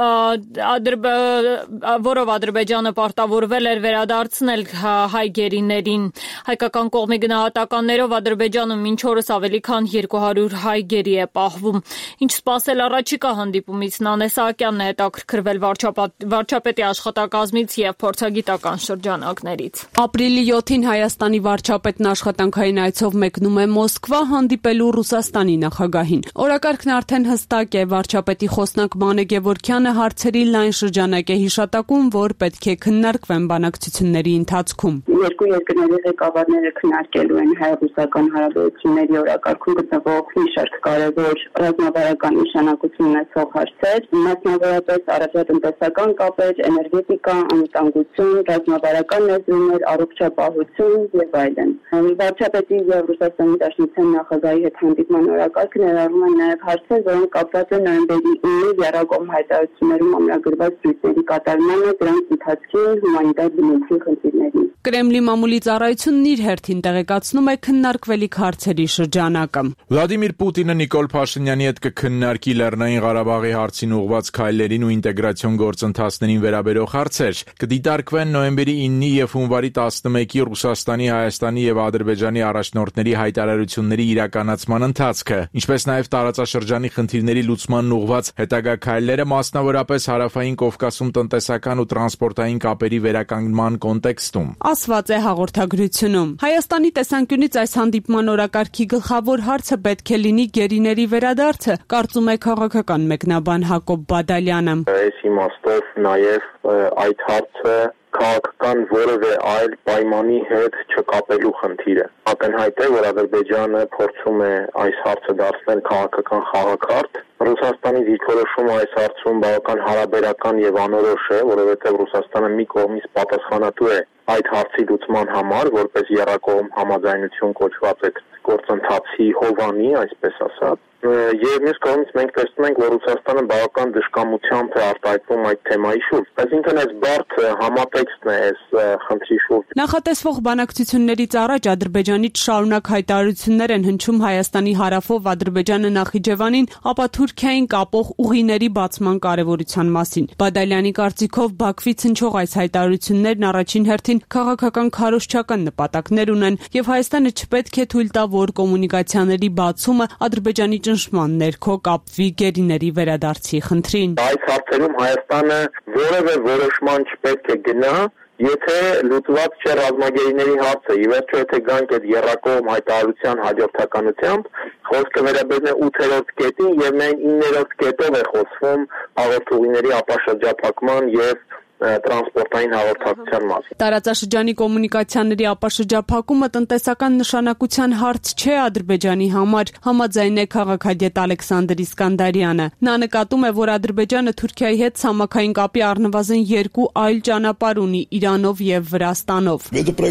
որով Ադրբեջանը պարտավորվել էր վերադարձնել հայ գերիներին։ Հայկական կողմի գնահատականներով Ադրբեջանում մինչ օրս ավելի քան երկու հարյուր հայ գերի է պահվում։ Ինչ սպասել առաջիկա հանդիպումից Նանե Սահակյանն է հետաքրքրվել վարչապետի աշխատակազմից եւ փորձագիտական շրջանակներից։ Ապրիլի յոթին Հայաստանի վարչապետն աշխատանքային այցով մեկնում է Մոսկվա հանդիպելու Ռուսաստանի նախագահին։ Օրակարգն արդեն հստակ է, վարչապետի խոսնակ Մանե Գևորգյանը հարցերի լայն շրջանակ է հիշատակում, որ պետք է քննարկվեն բանակցությունների ընթացքում։ Երկու երկրների ղեկավարները քննարկելու են հայ-ռուսական հարաբերությունների օրակարգում գտնվող մի շարք կարևոր ռազմավարական նշանակություն ունեցող հարցեր, մասնավորապես առևտրատնտեսական կապեր, էներգետիկա, անվտանգություն, ռազմավարական ներդրումներ, առողջապահություն եւ այլն։ Վարչապետի եւ Ռուսաստանի Դաշնության նախագահի հետ հանդիպման օրակարգը ներառում է նաեւ հարցեր, որոնք կապված են նոյեմբերի ինը եռակողմ հայտարարություններում ամրագրված զույգերի կատարմանը, դրանց ընթացքին, հումանիտար բնույթի խնդիրներին։ Կրեմլի մամուլի ծառայությունն իր հերթին տեղեկացնում է քննարկվելիք հարցերի շրջանակը։ Վլադիմիր Պուտինը Նիկոլ Փաշինյանի հետ կքննարկի Լեռնային Ղարաբաղի հարցին ուղղված քայլերին ու ինտեգրացիոն գործընթացներին վերաբերող հարցեր։ Կդիտարկվեն նոյեմբերի ինը եւ հունվարի տասնմեկի Ռուսաստանի, Հայաստանի եւ Ադրբեջանի առաջնորդների հայտարարությունների իրականացման ընթացքը, ինչպես նաեւ տարածաշրջանի խնդիրների լուծմանն ուղղված հետագա քայլերը, մասնավորապես Հարավային Կովկասում տնտեսական ու տրանսպորտային կապերի վերականգնման կոնտեքստում։ Ասված է հաղորդագրությունում։ Հայաստանի տեսանկյունից այս հանդիպման օրակարգի գլխավոր հարցը պետք է լինի գերիների վերադարձը, կարծում է քաղաքական մեկնաբան Հակոբ Բադալյանը։ Այս իմաստով նաև այդ հարցը քաղաքական որևէ այլ պայմանի հետ չկապելու խնդիրը։ Ակնհայտ է, որ Ադրբեջանը փորձում է այս հարցը դարձնել քաղաքական խաղաքարդ։ Ռուսաստանի դիրքորոշումը այս հարցում բավական հարաբերական եւ անորոշ է, որովհետեւ Ռուսաստանը մի կողմից պատասխանատու է այդ հարցի լուծման համար, որպես եռակողմ համաձայնություն կոչված այդ գործընթացի հովանի, այսպես ասած։ Եվ մյուս կողմից մենք տեսնում ենք, որ Ռուսաստանը բավական դժկամությամբ է արտահայտվում այդ թեմայի շուրջ։ Այսինքն այս բարդ համատեքստն է այս խնդրի շուրջ։ Նախատեսվող բանակցություններից առաջ Ադրբեջանից շարունակ հայտարարություններ են հնչում Հայաստանի հարավով Ադրբեջանը Նախիջևանին, ապա Թուրքիային կապող ուղիների բացման կարևորության մասին։ Բադալյանի կարծիքով Բաքվից հնչող այս հայտարարություններն առաջին հերթին քաղաքական քարոզչական նպատակներ ունեն, եւ Հայաստանը չպետք է թույլ տա, որ կոմունիկացիաների բացումը Ադրբեջանի ճնշման ներքո կապվի գերիների վերադարձի խնդրին։ Այս հարցերում Հայաստանը որևէ որոշման չպետք է գնա, եթե լուծված չէ ռազմագերիների հարցը։ Ի վերջո, եթե գանք այդ եռակողմ հայտարարության հաջորդականությամբ, խոսքը վերաբերում է ութերորդ կետին եւ միայն իններորդ կետով է խոսվում հաղորդուղիների ապաշրջափակման եւ տրանսպորտային հաղորդակցության մասին։ Տարածաշրջանի կոմունիկացիաների ապաշրջափակումը տնտեսական նշանակության հարց չէ Ադրբեջանի համար, համաձայն է քաղաքագետ Ալեքսանդր Իսկանդարյանը։ Նա նկատում է, որ Ադրբեջանը Թուրքիայի հետ ցամաքային կապի առնվազն երկու այլ ճանապարհ ունի՝ Իրանով եւ Վրաստանով։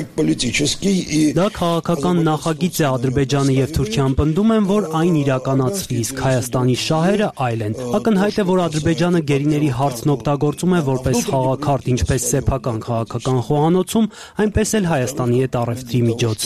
Դա քաղաքական նախագիծ է Ադրբեջանը եւ Թուրքիան պնդում են, որ այն իրականացվի, իսկ Հայաստանի շահերը այլ են։ Ակնհայտ է, որ Ադրբեջանը գերիների հարցն օգտագործում է որպես խաղ քարտ ինչպես սեփական քաղաքական խոհանոցում, այնպես էլ Հայաստանի հետ առևտրի միջոց։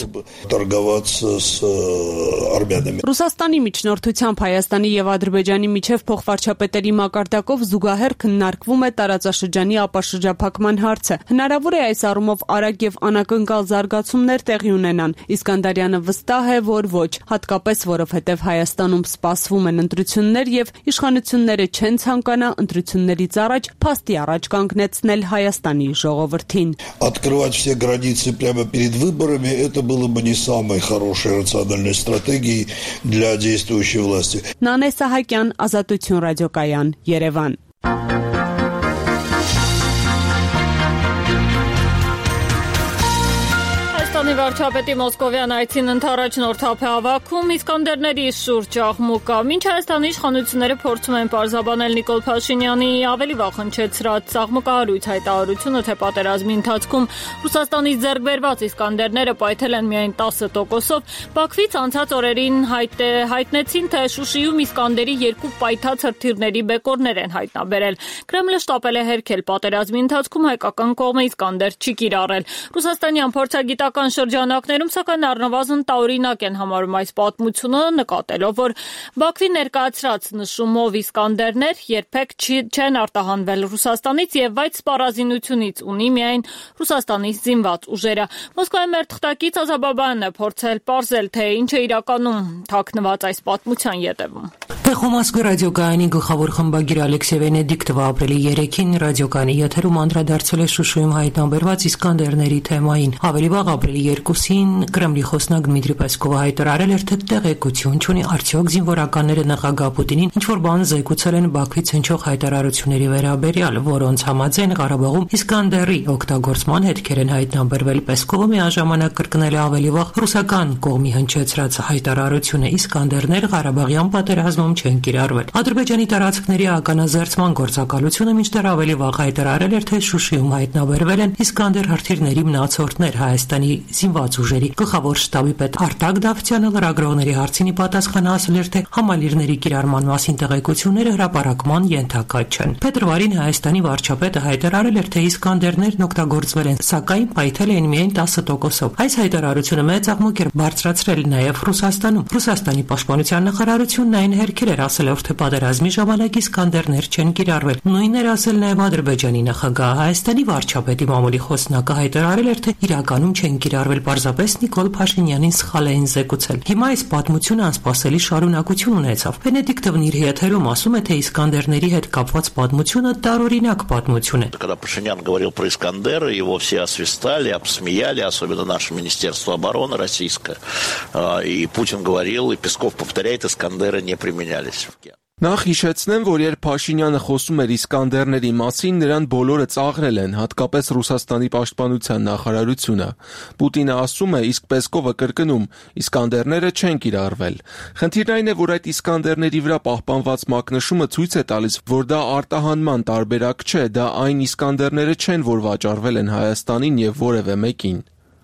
Ռուսաստանի միջնորդությամբ Հայաստանի եւ Ադրբեջանի միջև փոխվարչապետերի մակարդակով զուգահեռ քննարկվում է տարածաշրջանի ապաշրջափակման հարցը։ Հնարավոր է այս առումով արագ եւ անակնկալ զարգացումներ տեղի ունենան։ Իսկանդարյանը վստահ է, որ ոչ, հատկապես որովհետեւ Հայաստանում սպասվում են ընտրություններ եւ իշխանությունները չեն ցանկանա ընտրություններից առաջ փաստի առաջ կանգնեցնել Հայաստանի ժողովրդին։ Открывать все границы прямо перед выборами это было бы не самой хорошей рациональной стратегией для действующей власти. Նանե Սահակյան, Ազատություն ռադիոկայան, Երևան։ Հայաստանի վարչապետի մոսկովյան այցին ընդառաջնորդ է հավաքում Իսկանդերների շուրջ աղմուկը։ Մինչ Հայաստանի իշխանությունները փորձում են պարզաբանել Նիկոլ Փաշինյանի ավելի վաղ հնչեցրած աղմուկահարույց հայտարարությունը, թե պատերազմի ընթացքում Ռուսաստանից ձեռք բերված Իսկանդերները պայթել են միայն տասը տոկոսով, Բաքվից անցած օրերին հայտ, հայտնեցին, թե Շուշիում Իսկանդերի երկու պայթած հրթիռների բեկորներ են հայտնաբերել։ Կրեմլը շտապել է հերքել պատերազմի ընթացքում հայկական կողմը Իսկանդեր չի կիրառել։ Ռուսաստանյան փորձագիտական շրջանակներում սակայն առնվազն տարօրինակ են համարում այս պատմությունը, նկատելով, որ Բաքվի ներկայացրած նշումով Իսկանդերներ երբեք չեն արտահանվել Ռուսաստանից եւ այդ սպառազինությունից ունի միայն Ռուսաստանի զինված ուժերը։ Մոսկվայի մեր թղթակից Ազաբաբայանը փորձել պարզել, թե ինչ է իրականում թաքնված այս պատմության ետևում։ Տեխո Մոսկվի ռադիոկայանի գլխավոր խմբագիր Ալեքսեյ Վենեդիկտովը ապրիլի երեքին ռադիոկայանի եթերում անդրադարձել է Շուշիում հայտնաբերված Իսկանդերների թեմային։ Ավելի վաղ ապրիլի երկուսին Կրեմլի խոսնակ Դմիտրի Պեսկովը հայտարարել էր, թե տեղեկություն չունի արդյոք զինվորականները նախագահ Պուտինին ինչ-որ բան զեկուցել են Բաքվից հնչող հայտարարությունների վերաբերյալ, որոնց համաձայն Ղարաբաղում Իսկանդերի օգտագործման հետքեր են հայտնաբերվել։ Պեսկովը միաժամանակ կրկնել է ավելի վաղ ռուսական կողմի հնչեցրած հայտարարությունը Իսկանդերներ Ղարաբաղյան պատերազմում չեն կիրառվել։ Ադրբեջանի տարածքների ականազերծման գործակալությունը մինչդեռ ավելի վաղ հայտարարել էր, թե Շուշիում հայտնաբերվել են Իսկանդեր հրթիռների մնացորդներ։ Հայաստանի զինված ուժերի գլխավոր շտաբի պետ Արտակ Դավթյանը լրագրողների հարցին պատասխան ասել էր, թե համալիրների կիրառման մասին տեղեկությունները հրապարակման ենթակա չեն։ Փետրվարին Հայաստանի վարչապետը հայտարարել էր, թե Իսկանդերներն օգտագործվել են, սակայն պայթել էին միայն տասը տոկոսով։ Այս հայտարարությունը մեծ աղմուկ էր բարձրացրել նաև Ռուսաստանում։ Ռուսաստանի պաշտպանության նախարարությունն այն հերքեր էր ասել, որ թե պատերազմի ժամանակ Իսկանդերներ չեն կիրառվել։ Նույնն էր ասել նաև Ադրբեջանի նախագահը։ Հայաստանի վարչապետի մամուլի խոսնակը հայտարարել էր, թե իրականում չեն կիրառվել, պարզապես Նիկոլ Փաշինյանին սխալ էին զեկուցել։ Հիմա այս պատմությունը անսպասելի շարունակություն ունեցավ։ Վենեդիկտովն իր եթերում ասում է, թե Իսկանդերների հետ կապված պատմությունը տարօրինակ պատմություն է։ Когда Пашинян говорил про Искандеры, его все освистали, обсмеяли, особенно наше Министерство обороны российское. И Путин говорил, и Песков повторяет, Искандеры не применялись. Նախ հիշեցնեմ, որ երբ Փաշինյանը խոսում էր Իսկանդերների մասին, նրան բոլորը ծաղրել են, հատկապես Ռուսաստանի պաշտպանության նախարարությունը։ Պուտինը ասում է, իսկ Պեսկովը կրկնում, Իսկանդերները չեն կիրառվել։ Խնդիրն այն է, որ այդ Իսկանդերների վրա պահպանված մակնշումը ցույց է տալիս, որ դա արտահանման տարբերակ չէ, դա այն Իսկանդերները չեն, որ վաճառվել են Հայաստանին եւ որևէ մեկին։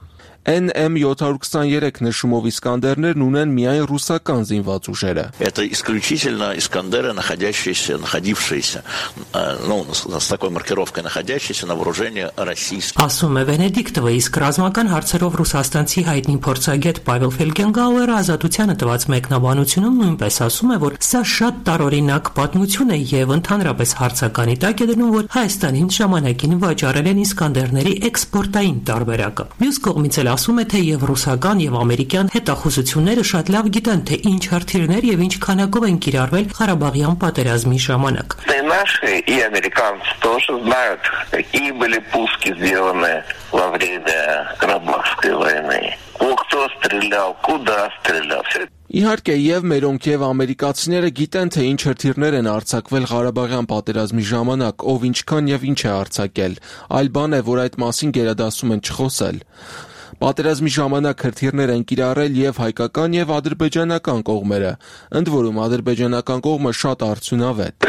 Эн Эм յոթ քսաներեք նշումով Իսկանդերներն ունեն միայն ռուսական զինված ուժերը։ Это исключительно Искандеры, находящиеся, находившиеся, ну, с такой маркировкой находящиеся на вооружении российских. Ասում է Վենեդիկտովը, իսկ ռազմական հարցերով ռուսաստանցի հայտնի փորձագետ Պավել Ֆելգենգաուերը Ազատությանը տված մեկնաբանությունում նույնպես ասում է, որ սա շատ տարօրինակ պատմություն է եւ ընդհանրապես հարցականի տակ է դնում, որ Հայաստանին ժամանակին վաճառել են Իսկանդերների էքսպորտային տարբերակը։ Մյուս կողմից էլ ասում է, թե եւ ռուսական եւ ամերիկյան հետախուզությունները շատ лав գիտեն, թե ինչ հրթիռներ եւ ինչ քանակով են կիրառվել Ղարաբաղյան պատերազմի ժամանակ։ Наши и американцы тоже знают, какие были пуски сделаны во время Карабахской войны. Кто стрелял, куда стрелял. Իհարկե, եւ մերոնք եւ ամերիկացիները գիտեն, թե ինչ հրթիռներ են արձակվել Ղարաբաղյան պատերազմի ժամանակ, ով ինչքան եւ ինչ է արձակել։ Այլ բան է, որ այդ մասին գերադասում են չխոսել։ Պատերազմի ժամանակ հրթիռներ են կիրառել եւ հայկական եւ ադրբեջանական կողմերը, ընդ որում ադրբեջանական կողմը շատ արդյունավետ։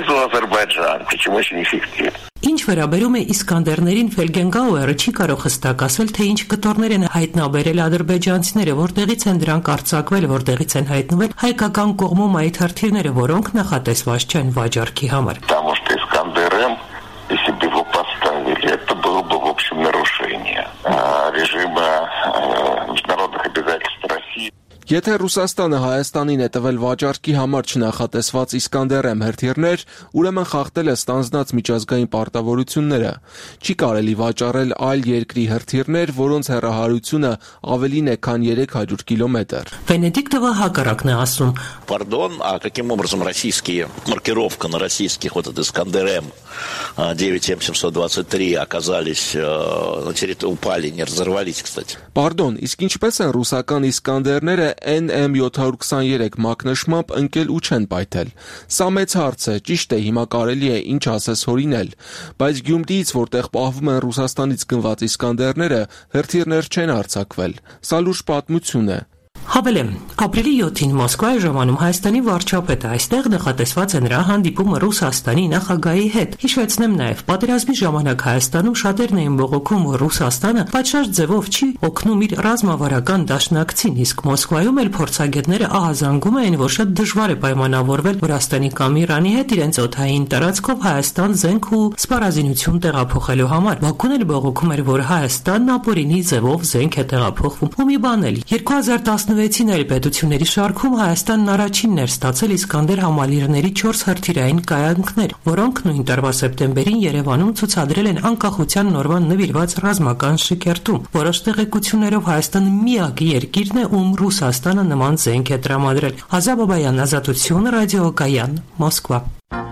Ինչ վերաբերում է Իսկանդերներին, Ֆելգենգաուերը չի կարող հստակ ասել, թե ինչ կտորներ են հայտնաբերել ադրբեջանցիները, որտեղից են դրանք արձակվել, որտեղից են հայտնվել հայկական կողմում այդ հրթիռները, որոնք նախատեսված չեն վաճառքի համար։ Это было бы, в общем, нарушение режима международных обязательств России. Եթե Ռուսաստանը Հայաստանին է տվել վաճառքի համար չնախատեսված Իսկանդեր M հրթիռներ, ուրեմն խախտել է ստանձնած միջազգային պարտավորությունները։ Չի կարելի վաճառել այլ երկրի հրթիռներ, որոնց հեռահարությունը ավելին է, քան երեք հարյուր կիլոմետր։ Վենեդիկտովը հակառակն է ասում. Пардон, а каким образом российские, маркировка на российских, вот этот Искандер М девять М семьсот двадцать три оказались на территории, упали, не разорвались, кстати. Pardon, իսկ ինչպես են ռուսական Իսկանդերները Эн Эм յոթ քսաներեք մակնշմամբ ընկել ու չեն պայթել։ Սա մեծ հարց է, ճիշտ է, հիմա կարելի է ինչ ասես հորինել, բայց Գյումրիից, որտեղ պահվում են Ռուսաստանից գնված Իսկանդերները, հրթիռներ չեն արձակվել։ Սա լուրջ պատմություն է։ Հավելեմ, ապրիլի յոթին Մոսկվա է ժամանում Հայաստանի վարչապետը, այստեղ նախատեսված է նրա հանդիպումը Ռուսաստանի նախագահի հետ։ Հիշեցնեմ նաև, պատերազմի ժամանակ Հայաստանում շատերն էին բողոքում, որ Ռուսաստանը պատշաճ ձևով չի օգնում իր ռազմավարական դաշնակցին, իսկ Մոսկվայում էլ փորձագետները ահազանգում էին, որ շատ դժվար է պայմանավորվել Վրաստանի կամ Իրանի հետ իրենց օդային տարածքով Հայաստան զենք ու սպառազինություն տեղափոխելու համար։ Բաքուն էլ բողոքում էր, որ Հայաստանն ապօրինի ձևով զենք է տեղափոխվում։ Ու մի բան էլ, երկու հազար տասնվեցին էլ պետությունների շարքում Հայաստանն առաջինն էր ստացել Իսկանդեր համալիրների չորս հրթիռային կայանքներ, որոնք նույն տարվա սեպտեմբերին Երևանում ցուցադրել են անկախության նորվան նվիրված ռազմական շքերթում։ Որոշ տեղեկություններով Հայաստանը միակ երկիրն է, ում Ռուսաստանը նման զենք է տրամադրել։ Ազա Բաբայան, Ազատություն, Ռադիոկայան, Մոսկվա։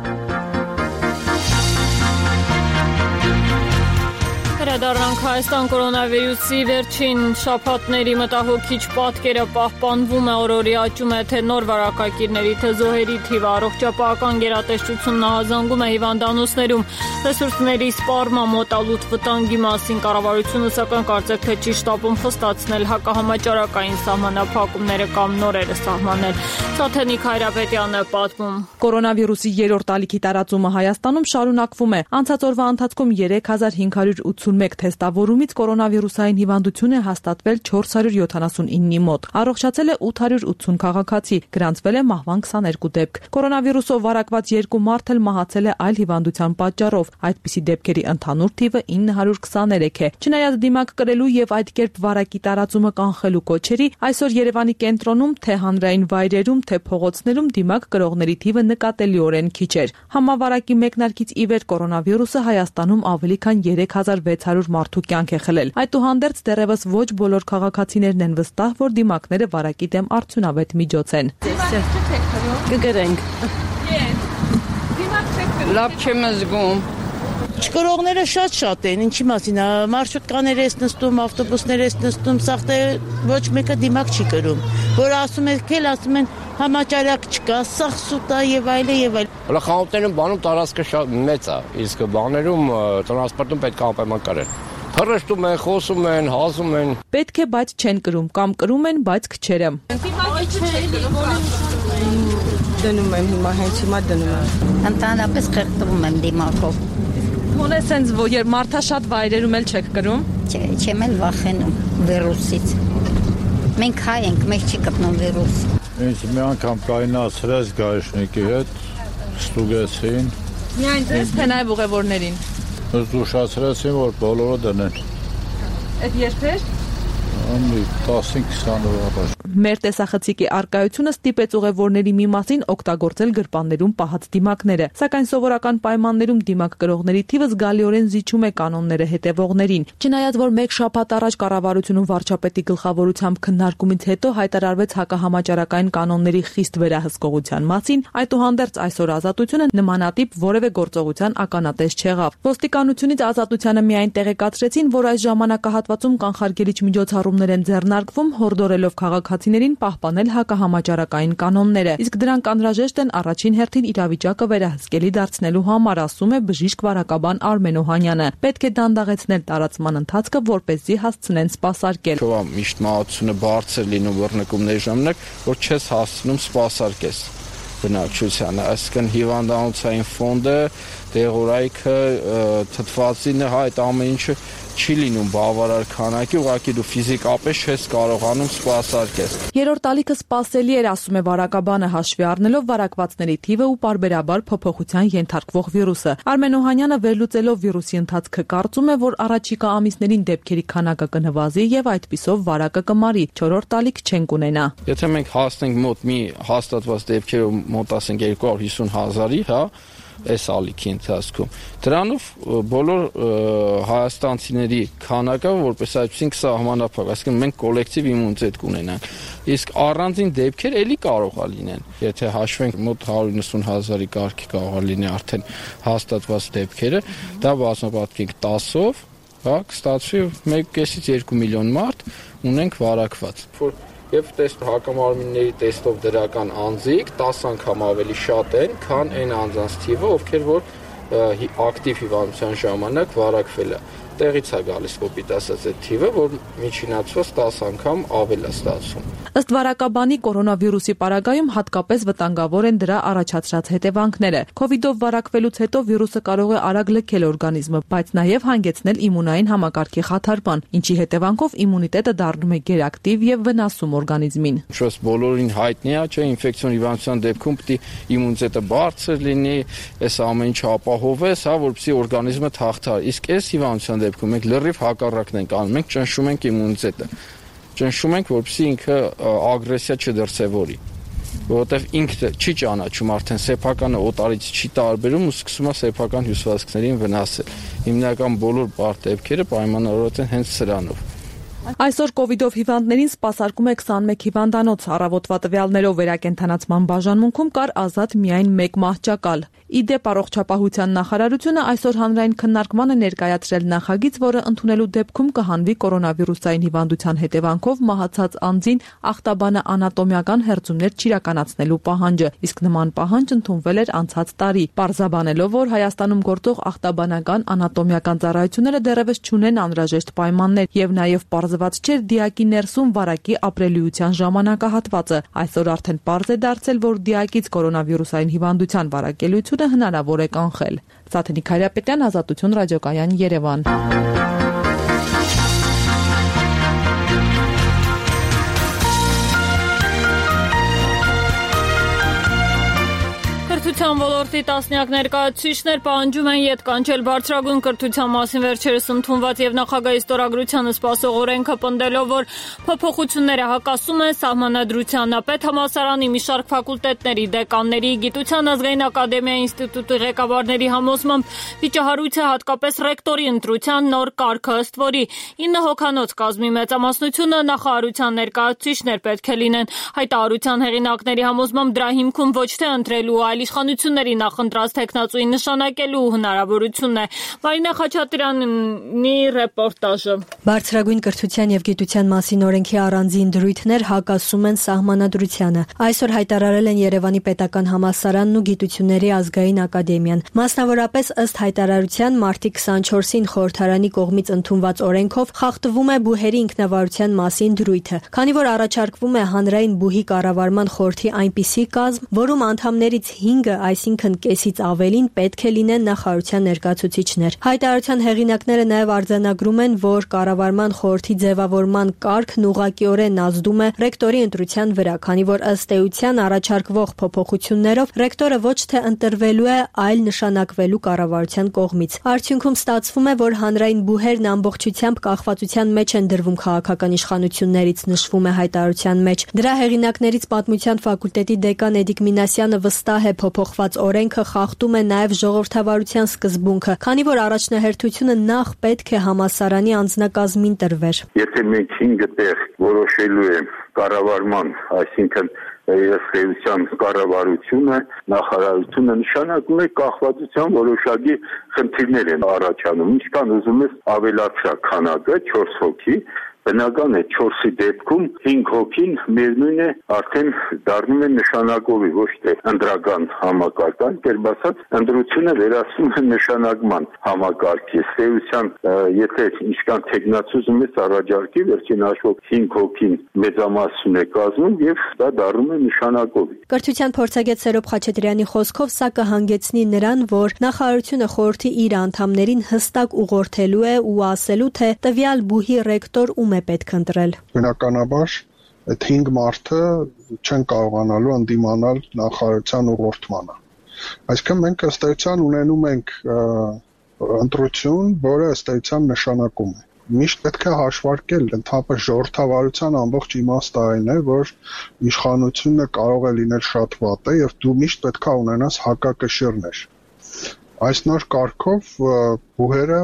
Դառնանք Հայաստան կորոնավիրուսի վերջին շաբաթների մտահոգիչ պատկերը պահպանվում է, օրորի աճում է թե նոր վարակակիրների, թե զոհերի թիվը, առողջապահական գերատեսչությունն ահազանգում է հիվանդանոցներում, ռեսուրսների սպառման մոտալուտ վտանգի մասին կառավարությունը սակայն կարծեք թե չի շտապում խստացնել հակահամաճարակային սահմանափակումները կամ նորերը սահմանել։ Սաթենիկ Հայրապետյանն է պատմում։ Կորոնավիրուսի երրորդ ալիքի տարածումը Հայաստանում շարունակվում է։ Անցած օրվա ընթացքում երեք հազար հինգ հարյուր ութսունմեկ թեստավորումից կորոնավիրուսային հիվանդություն է հաստատվել չորս հարյուր յոթանասունինի մոտ։ Առողջացել է ութ հարյուր ութսուն քաղաքացի, գրանցվել է մահվան քսաներկու դեպք։ Կորոնավիրուսով վարակված երկու մարդ էլ մահացել է այլ հիվանդության պատճառով։ Այդպիսի դեպքերի ընդհանուր թիվը ինը հարյուր քսաներեք է։ Չնայած դիմակ կրելու եւ այդ կերպ վարակի տարածումը կանխելու կոչերի, այսօր Երևանի կենտրոնում, թե հանրային վայրերում, թե փողոցներում դիմակ կրողների թիվը նկատելիորեն քիչ էր։ Համավարակի մեկնարկից ի վեր կորոնավիրուսը Հայաստանում ավելի քան երեք հազար վեց հարյուր մարդու կյանք է խլել։ Այդուհանդերձ դեռևս ոչ բոլոր քաղաքացիներն են վստահ, որ դիմակները վարակի դեմ արդյունավետ միջոց են։ Կգրենք։ Լավ չեմ զգում։ Չկրողները շատ-շատ են, ինչի մասին, մարշրուտկաներ ես նստում, ավտոբուսներ ես նստում, սաղ թե ոչ մեկը դիմակ չի կրում, որ ասում են, կել ասում են համաճարակ չկա, սաղ սուտ է եւ այլ եւ այլ։ Հələ խանութներում բանում տարածքը շատ մեծ է, իսկ բաներում տրանսպորտում պետք է անպայման կրեն։ Փռշտում են, խոսում են, հազում են։ Պետք է, բայց չեն կրում, կամ կրում են, բայց քչերը։ Դնում եմ հիմա, հենց հիմա դնում եմ։ Ընդհանրապես խեղդվում եմ դիմակով։ Հոնե սենց որ երբ մարդաշատ վայրերում էլ չեք կրում։ Չէ, չեմ էլ վախենում վիրուսից։ Մենք հայ ենք, մեզ չի կպնում վիրուս։ Ինձ մի անգամ կայնացրեց գայշնիկի հետ, ստուգեցին։ Միայն ձեզ թե նաև ուղևորներին։ Զուշացրեցին, որ բոլորը դնեն։ Այդ երբ էր։ Ամի տասին քսան օր։ Մեր տեսախցիկի արկայությունը ստիպեց ուղևորների մի մասին օգտագործել գրպաններում պահած դիմակները, սակայն սովորական պայմաններում դիմակ կրողների թիվը զգալիորեն զիջում է կանոնները հետևողներին։ Չնայած որ մեկ շաբաթ առաջ կառավարությունում վարչապետի գլխավորությամբ քննարկումից հետո հայտարարվեց հակահամաճարակային կանոնների խիստ վերահսկողության մասին, այդուհանդերձ այսօր Ազատությունը նմանատիպ որևէ գործողության ականատես չեղավ։ Ոստիկանությունից Ազատությանը միայն տեղեկացրեցին, որ այս ժամանակահատվածում կանխարգելիչ միջոցառումներ են ձեռնարկվում, հորդորելով քաղաքացիներին պահպանել հակահամաճարակային կանոնները, իսկ դրանք անհրաժեշտ են առաջին հերթին իրավիճակը վերահսկելի դարձնելու համար, ասում է բժիշկ վարակաբան Արմեն Օհանյանը։ Պետք է դանդաղեցնել տարածման ընթացքը, որպեսզի հասցնեն սպասարկել։ Քո միշտ մահացությունը բարձր լինում բռնկումների ժամանակ, որ չես հասցնում սպասարկես բնակչությանը, այսինքն հիվանդանոցային ֆոնդը, դեղորայքը, թթվածինը, հա, այդ ամեն ինչը չի լինում բավարար քանակի, ուղղակի դու ֆիզիկապես չես կարողանում սպասարկես։ Երրորդ ալիքը սպասելի էր, ասում է վարակաբանը, հաշվի առնելով վարակվածների թիվը ու պարբերաբար փոփոխության ենթարկվող վիրուսը։ Արմեն Օհանյանը վերլուծելով վիրուսի ընթացքը կարծում է, որ առաջիկա ամիսներին դեպքերի քանակը կնվազի եւ այդպիսով վարակը կմարի, չորրորդ ալիք չենք ունենա։ Եթե մենք հասնենք մոտ մի հաստատված դեպքերով մոտ ասենք երկու հարյուր հիսուն հազարի, հա, այս ալիքի ընթացքում դրանով բոլոր հայաստանցիների քանակը որպես այդպեսին կսահմանափակ, այսինքն մենք կոլեկտիվ իմունիտետ կունենանք, իսկ առանձին դեպքեր էլի կարող է լինեն, եթե հաշվենք մոտ հարյուր իննսուն հազարի կարգի կարող է լինի արդեն հաստատված դեպքերը, դա բազմապատկենք տասով, հա, կստացվի մեկ կեսից երկու միլիոն մարդ ունենք վարակված, որ Եվ տեստ հակամարմինների տեստով դրական անձիկ տասը անգամ ավելի շատ են, քան այն անձանց թիվը, ովքեր որ ակտիվ հիվանդության ժամանակ վարակվել է։ տեղից է գալիս կոպիտ ասած այդ թիվը, որ միջինացված տասը անգամ ավել է ստացվում։ Ըստ վարակաբանի կորոնավիրուսի պարագայում հատկապես վտանգավոր են դրա առաջացրած հետևանքները։ Քովիդով վարակվելուց հետո վիրուսը կարող է արագ լքել օրգանիզմը, բայց նաև հանգեցնել իմունային համակարգի խաթարման, ինչի հետևանքով իմունիտետը դառնում է գերակտիվ եւ վնասում օրգանիզմին։ Ինչպես բոլորին հայտնի է, չէ, ինֆեկցիոն հիվանդության դեպքում պետք է իմունիտետը բարձր լինի, այս ամեն ինչը ապահովես, հա, որպեսզի օրգանիզմը հաղթահարի։ Իսկ այս հիվանդության դեպքում մենք լրիվ հակառակն ենք անում, մենք ճնշում ենք իմունիտետը։ Ճնշում ենք, որպեսզի ինքը ագրեսիա չդրսևորի, որովհետև ինքը չի ճանաչում արդեն սեփականը օտարից չի տարբերում ու սկսում է սեփական հյուսվածքներին վնասել։ Հիմնական բոլոր բարդ դեպքերը պայմանավորված են հենց սրանով։ Այսօր կովիդով հիվանդներին սպասարկում է քսանմեկ հիվանդանոց, առավոտվա տվյալներով վերակենդանացման բաժանմունքում կար ազատ միայն մեկ մահճակալ։ Իդեպ առողջապահության նախարարությունը այսօր հանրային քննարկման է ներկայացրել նախագիծ, որը ընդունելու դեպքում կհանվի կորոնավիրուսային հիվանդության հետևանքով մահացած անձին ախտաբանը անատոմիական հերձումներ չիրականացնելու պահանջը, իսկ նման պահանջ ընդունվել էր անցած տարի, պարզաբանելով, որ Հայաստանում գործող ախտաբանական անատոմիական ծառայությունները դեռևս չունեն անհրաժեշտ պայմաններ եւ նաեւ պարզված չէր դիակի ներսում վարակի ապրելիության ժամանակահատվածը։ Այսօր արդեն պարզ է դարձել, որ դիակից կորոնավիրուսային հիվանդության վարակելիությունը հնարավոր է կանխել։ Սաթենիկ Հայրապետյան, Ազատություն ռադիոկայան, Երևան։ Կրթության ոլորտի տասնյակ ներկայացուցիչներ պահանջում են ետ կանչել բարձրագույն կրթության մասին վերջերս ընդունված եւ նախագահի ստորագրությանը սպասող օրենքը, պնդելով, որ փոփոխությունները հակասում են սահմանադրությանը։ Պետհամալսարանի մի շարք ֆակուլտետների դեկանների, Գիտության ազգային ակադեմիայի ինստիտուտի ղեկավարների համոզմամբ վիճահարույց է հատկապես ռեկտորի ընտրության նոր կարգը, ըստ որի ինը հոգանոց կազմի մեծամասնությունը նախարարության ներկայացուցիչներ պետք է լինեն։ Հայտարարության հեղինակների համոզմամբ դրա հիմքում ոչ թե ընտրելու, այլ իշխանությունների նախընտրած տեխնացուի նշանակելու հնարավորությունն է։ Մարինա Խաչատրյանի ռեպորտաժը։ Բարձրագույն կրթության եւ գիտության մասին օրենքի առանձին դրույթներ հակասում են սահմանադրությանը։ Այսօր հայտարարել են Երևանի պետական համալսարանն ու Գիտությունների ազգային ակադեմիան։ Մասնավորապես ըստ հայտարարության մարտի քսանչորսին խորհրդարանի կողմից ընդունված օրենքով խախտվում է բուհերի ինքնավարության մասին դրույթը, քանի որ առաջարկվում է հանրային բուհի կառավարման խորհրդի այնպիսի կազմ, որում անդամներից հինգը, այսինքն կեսից ավելին պետք է լինեն նախարարության ներկայացուցիչներ։ Հայտարարության հեղինակները նաև արձանագրում են, որ կառավարման խորհրդի ձևավորման կարգն ուղղակիորեն ազդում է ռեկտորի ընտրության վրա, քանի որ ըստ էության առաջարկվող փոփոխություններով ռեկտորը ոչ թե ընտրվելու է, այլ նշանակվելու կառավարության կողմից։ Արդյունքում ստացվում է, որ հանրային բուհերն ամբողջությամբ կախվածության մեջ են դրվում քաղաքական իշխանություններից, նշվում է հայտարարության մեջ։ Դրա հեղինակներից Պատմության ֆակուլտետի դեկան Էդիկ Մինասյանը վստահ է, փոփոխված օրենքը խախտում է նաև ժողովրդավարության սկզբունքը, քանի որ առաջնահերթությունը նախ պետք է համալսարանի անձնակազմին տրվեր։ Եթե մենք հինգ տեղ որոշելու ենք կառավարման, այսինքն ըստ կառավարությունը, նախարարությունը, նշանակում է կախվածության որոշակի խնդիրներ են առաջանում։ Ինչքան ուզում ես ավելացրա քանակը չորս հոգի, բնական է չորսի դեպքում հինգ հոգին միևնույն է արդեն դառնում է նշանակովի, ոչ թե ընտրական համակարգան, կերպ ասած ընտրությունը վերածվում է նշանակման համակարգի։ Ստեյության եթե ինչքան տեխնացուզում է առաջարկի, վերջին հաշվով հինգ հոգին մեծամասն է կազմում եւ դա դառնում է նշանակովի։ Կրթության փորձագետ Սերոբ Խաչատրյանի խոսքով սա կհանգեցնի նրան, որ նախարարությունը խորհրդի իր անդամներին հստակ ուղղորդելու է ու ասելու, թե տվյալ բուհի ռեկտոր ում է պետք ընտրել։ Բնականաբար այդ հինգ մարդը չեն կարողանալու ընդդիմանալ նախարարության ուղղորդմանը։ Այսինքն մենք ըստ էության ունենում ենք ընտրություն, որը ըստ էության նշանակում է։ Միշտ պետք է հաշվարկել ընդհանրապես ժողովրդավարության ամբողջ իմաստը այն է, որ իշխանությունը կարող է լինել շատ վատ եւ դու միշտ պետք է ունենաս հակակշիռներ։ Այս նոր կարգով բուհերը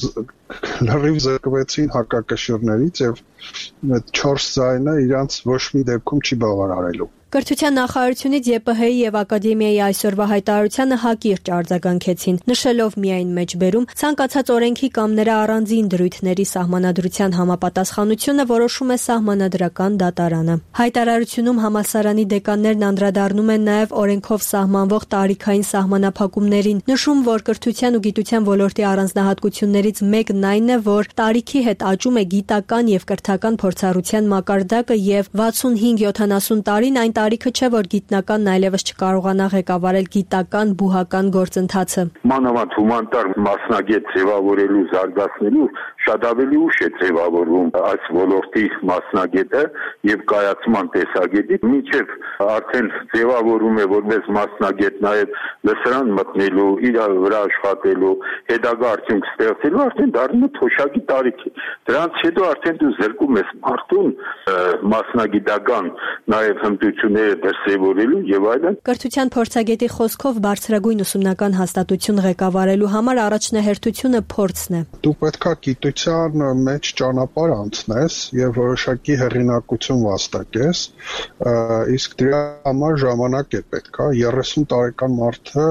լրիվ զրկվեցին հակակշիռներից եւ չորս ձայնը իրանց ոչ մի դեպքում չի բավարարելու։ Կրթության նախարարությունից ԵՊՀ-ի եւ Ակադեմիայի այսօրվա հայտարարությանը հակիրճ արձագանքեցին, նշելով միայն մեջբերում ցանկացած օրենքի կամ նրա առանձին դրույթների սահմանադրության համապատասխանությունը որոշում է սահմանադրական դատարանը։ Հայտարարությունում համալսարանի դեկաններն անդրադառնում են նաեւ օրենքով սահմանվող տարիքային սահմանափակումներին, նշում, որ կրթության ու գիտության ոլորտի առանձնահատկություններից մեկն այն է, որ տարիքի հետ աճում է գիտական եւ կրթական փորձառության մակարդակը եւ վաթսունհինգ յոթանասուն տարին այն տարիքը չէ, որ գիտնականն այլևս չկարողանա ղեկավարել գիտական բուհական գործընթացը։ Մանավանդ հումանիտար մասնագետ ձևավորելու զարգացնելու շատ ավելի ուշ է ձևավորվում այս ոլորտի մասնագետը եւ կայացման տեսակետից, մինչեւ արդեն ձևավորում է որպես մասնագետ նաեւ լսարան մտնելու, իր վրա աշխատելու, հետագա արդյունք ստեղծելու, արդեն դառնում է թոշակի տարիք։ Դրանից հետո արդեն դու զրկում ես մարդուն մասնագիտական նաեւ հմտությունները դրսևորելու եւ այլն։ Կրթության փորձագետի խոսքով բարձրագույն ուսումնական հաստատություն ղեկավարելու համար առաջնահերթությունը փորձն է։ Դու պետքա գիտության մեջ ճանապարհ անցնես եւ որոշակի հեղինակություն վաստակես, իսկ դրա համար ժամանակ է պետքա։ երեսուն տարեկան մարդը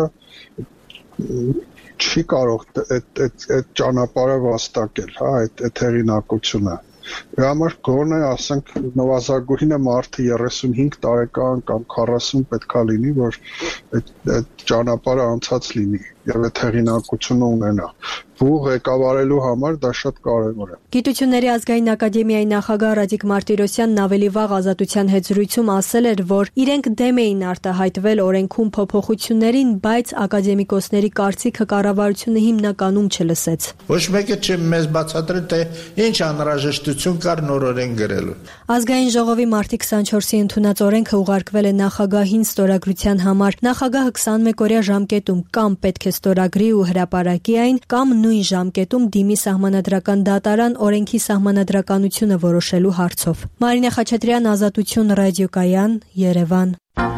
չի կարող այդ այդ ճանապարհը վաստակել, հա, այդ այդ հեղինակությունը։ Դրա համար գոնե ասենք նվազագույնը մարդը երեսունհինգ տարեկան կամ քառասուն պետքա լինի, որ այդ այդ ճանապարհը անցած լինի եւ այդ հեղինակությունը ունենա։ Ու ղեկավարելու համար դա շատ կարևոր է։ Գիտությունների ազգային ակադեմիայի նախագահ Ռադիկ Մարտիրոսյանն ավելի վաղ Ազատության հետ զրույցում ասել էր, որ իրենք դեմ էին արտահայտվել օրենքում փոփոխություններին, բայց ակադեմիկոսների կարծիքը կառավարությունը հիմնականում չլսեց։ Ոչ մեկը չի մեզ բացատրել, թե ինչ անհրաժեշտություն կար նոր օրենք գրելու։ Ազգային ժողովի մարտի քսանչորսի ընդունած օրենքը ուղարկվել է նախագահին ստորագրության համար։ Նախագահը քսանմեկ-օրյա ժամկետում կամ պետք է ստորագրի ու հրապարակի այն, կամ նույն ժամկետում դիմի սահմանադրական դատարան օրենքի սահմանադրականությունը որոշելու հարցով։ Մարինե Խաչատրյան, Ազատություն ռադիոկայան, Երևան։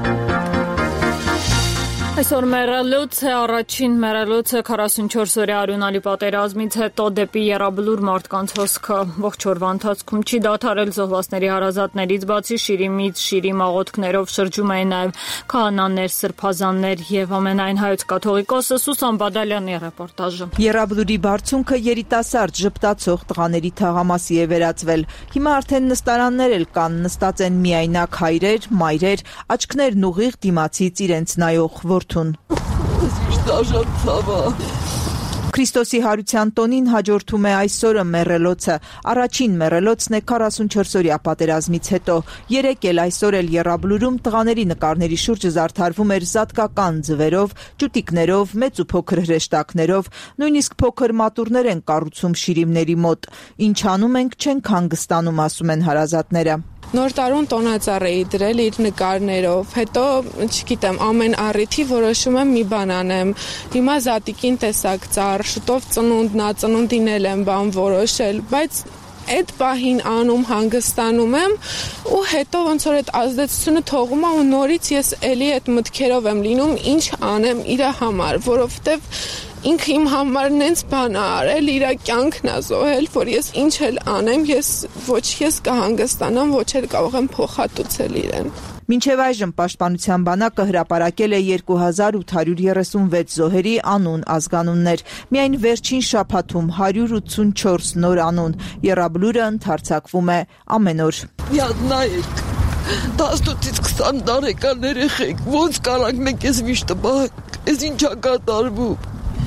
Այսօր մեռելուց է առաջին մեռելուց է քառասունչորս օրյա արյունալի պատերազմից հետո դեպի Եռաբլուր մարդկանց հոսքը ողջ օրվա ընթացքում չի դադարել զոհվածների հարազատներից բացի Շիրիմից Շիրիմ աղոթքներով շրջում էին նաև քահանաներ, սրբազաններ եւ ամենայն հայոց կաթողիկոսը Սուսան Բադալյանի ռեպորտաժը։ Եռաբլուրի բարձունքը երիտասարդ ժպտացող տղաների թաղամասի է վերածվել։ Հիմա արդեն նստարաններ էլ կան, նստած են միայնակ հայրեր, մայրեր, աչքներն ուղիղ դիմացից իրենց նայող որդուն։ Քրիստոսի հարության տոնին հաջորդում է այսօրը մեռելոցը։ Առաջին մեռելոցն է քառասունչորս-օրյա պատերազմից հետո։ Երեկ էլ այսօր էլ Եռաբլուրում տղաների նկարների շուրջը զարդարվում էր զատկական ձվերով, ճուտիկներով, մեծ ու փոքր հրեշտակներով, նույնիսկ փոքր մատուրներ են կառուցում շիրիմների մոտ։ Ինչ անում ենք, չենք հանգստանում, ասում են հարազատները։ Նոր տարուն տոնածառ էի դրել իր նկարներով, հետո, չգիտեմ, ամեն առիթի որոշում եմ մի բան անեմ։ Հիմա զատիկին տեսակ ծառ, շուտով ծնունդն է, ծնունդին էլ եմ բան որոշել, բայց այդ պահին անում հանգստանում եմ ու հետո ոնց որ այդ ազդեցությունը թողում է ու նորից ես էլի այդ մտքերով եմ լինում, ինչ անեմ իր համար, որովհետև ինքը իմ համար նենց բան է արել, իր կյանքն է զոհել, որ ես ինչ էլ անեմ, ես ոչ ես կհանգստանամ, ոչ էլ կարող եմ փոխհատուցել իրեն։ Մինչև այժմ Պաշտպանության բանակը հրապարակել է երկու հազար ութ հարյուր երեսունվեց զոհերի անուն ազգանուններ։ Միայն վերջին շաբաթում հարյուր ութսունչորս նոր անուն։ Եռաբլուրը ընդարձակվում է ամեն օր։ Միած նայեք, տասնութից քսան տարեկան երեխեք, ոնց կարանք մենք ես միշտ տպահենք, ես ինչա կատարվում։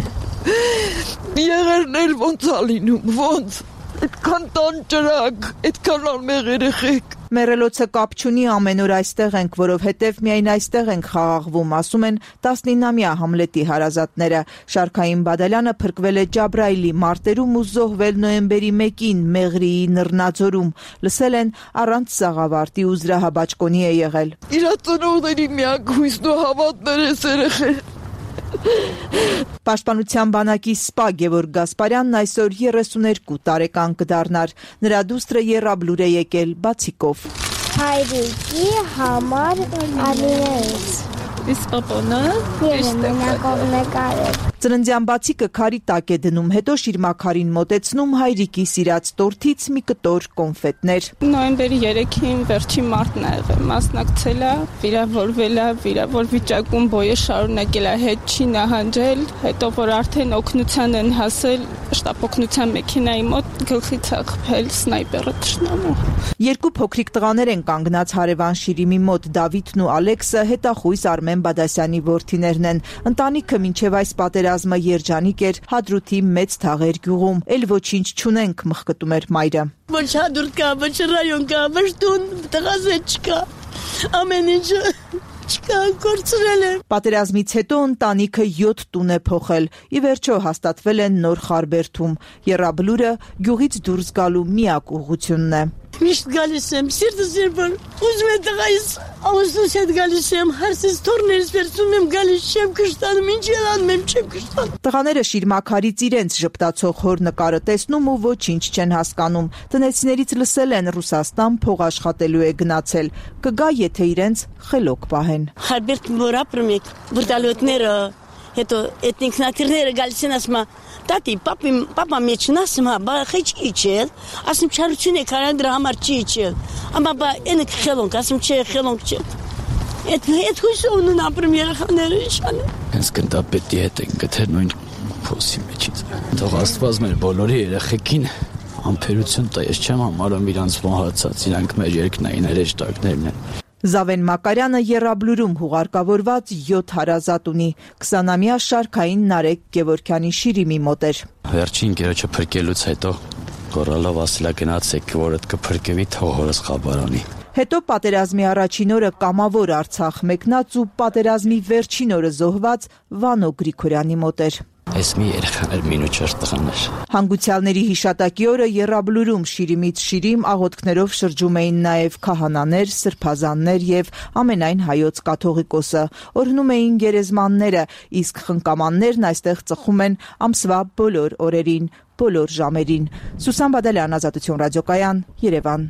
Եղերն էլ ոնց ա լինում, ոնց, այդքան տան ճրակ, այդքան անմեղ երեխեք։ Մեռելոցը կապ չունի, ամեն օր այստեղ ենք, որովհետև միայն այստեղ ենք խաղաղվում, ասում են տասնինամյա Համլետի հարազատները։ Շարքային Բադալյանը փրկվել է Ջաբրայիլի մարտերում ու զոհվել նոյեմբերի մեկին Մեղրիի Նռնաձորում։ Լսել են առանց սաղավարտի ու զրահաբաճկոնի է եղել։ Իրա ծնողների միակ հույսն ու հավատներ ես երեխել։ Պաշտպանության բանակի սպա Գևորգ Գասպարյանն այսօր երեսուներկու տարեկան կդառնար։ Նրա դուստրը Եռաբլուր է եկել բացիկով։ Հայրիկի համար Ալինեից։ Իսկ պապոնը մենակ նկարել։ Ծննդյան բացիկը քարի տակ է դնում, հետո շիրմաքարին մոտեցնում հայրիկի սիրած տորթից մի կտոր կոնֆետներ։ Նոյեմբերի երեքին վերջին մարտն ա եղել, մասնակցել ա, վիրավորվել ա, վիրավոր վիճակում բոյը շարունակել ա, հետ չի նահանջել, հետո որ արդեն օգնության են հասել, շտապ օգնության մեքենայի մոտ գլխից ա խփել սնայպերը թշնամու։ Երկու փոքրիկ տղաներ են կանգնած հարևան Շիրիմի մոտ, Դավիթն ու Ալեքսը հետախույզ Արմեն Բադասյանի որդիներն են։ Ընտանիքը մինչև այս պատերազմը երջանիկ էր Հադրութի Մեծ Թաղեր գյուղում, էլ ոչինչ չունենք, մխկտում էր մայրը։ Ոչ Հադրութ կա, ոչ ռայոն կա, ոչ տուն, տղազետ չկա, ամեն ինչը չկա, կորցրել եմ։ Պատերազմից հետո ընտանիքը յոթ տուն է փոխել, ի վերջո հաստատվել են նոր Խարբերդում։ Եռաբլուրը գյուղից դուրս գալու միակ ուղղությունն է։ Միշտ գալիս եմ, սիրտս երբար ուզում է տղայիս ամուսնուս հետ գալիս եմ, հարսից թորներից վերցում եմ, գալիս չեմ կշտանում, ինչ էլ անում եմ, չեմ կշտանում։ Տղաները շիրմաքարից իրենց ժպտացող հոր նկարը տեսնում ու ոչինչ չեն հասկանում։ Տնեցիներից լսել են Ռուսաստան փող աշխատելու է գնացել, կգա եթե իրենց խելոք պահեն։ Խարբերդ որ ապրում եք, վրտալոտները, հետո այդ ինքնաթիռները գալիս են ասում Տատի, պապի, պապա մեջն ասում հա, բա խեչ իջել, ասում չարություն եք արան դրա համար չի իջել, ամա բա ենը խելոնք, ասում չէ խելոնք չէ, այդ հույսով նուն ապրում երեխաները իշան է։ Հենց գնդապետի հետ ենք գտել նույն փոսի մեջից, թող աստված մեր բոլորի երեխեքին ամփերություն տա, ես չեմ համարում իրանց մոհացած, իրանք մեր երկնային հրեշտակներն են։ Զավեն Մակարյանը Եռաբլուրում հուղարկավորված յոթ հարազատ ունի, քսանամյա շարքային Նարեկ Գևորգյանի Շիրիմի մոտ էր։ Վերջին գերոջը փրկելուց հետո գորալով ասելա գնացեք, որդ կփրկվի թող հորս խաբարանի։ Հետո պատերազմի առաջին օրը կամավոր Արցախ մեկնած ու պատերազմի վերջին օրը զոհված Վանո Գրիգորյանի մոտ էր։ Այս մի երեխաներ մինուչեր տղաներ։ Հանգուցյալների հիշատակի օրը Եռաբլուրում Շիրիմից Շիրիմ աղոթքներով շրջում էին նաև քահանաներ, սրբազաններ եւ ամենայն հայոց կաթողիկոսը։ Օրհնում էին գերեզմանները, իսկ խնկամաններն այստեղ ծխում են ամսվա բոլոր օրերին, բոլոր ժամերին։ Սուսան Բադալյան, Ազատություն ռադիոկայան, Երևան։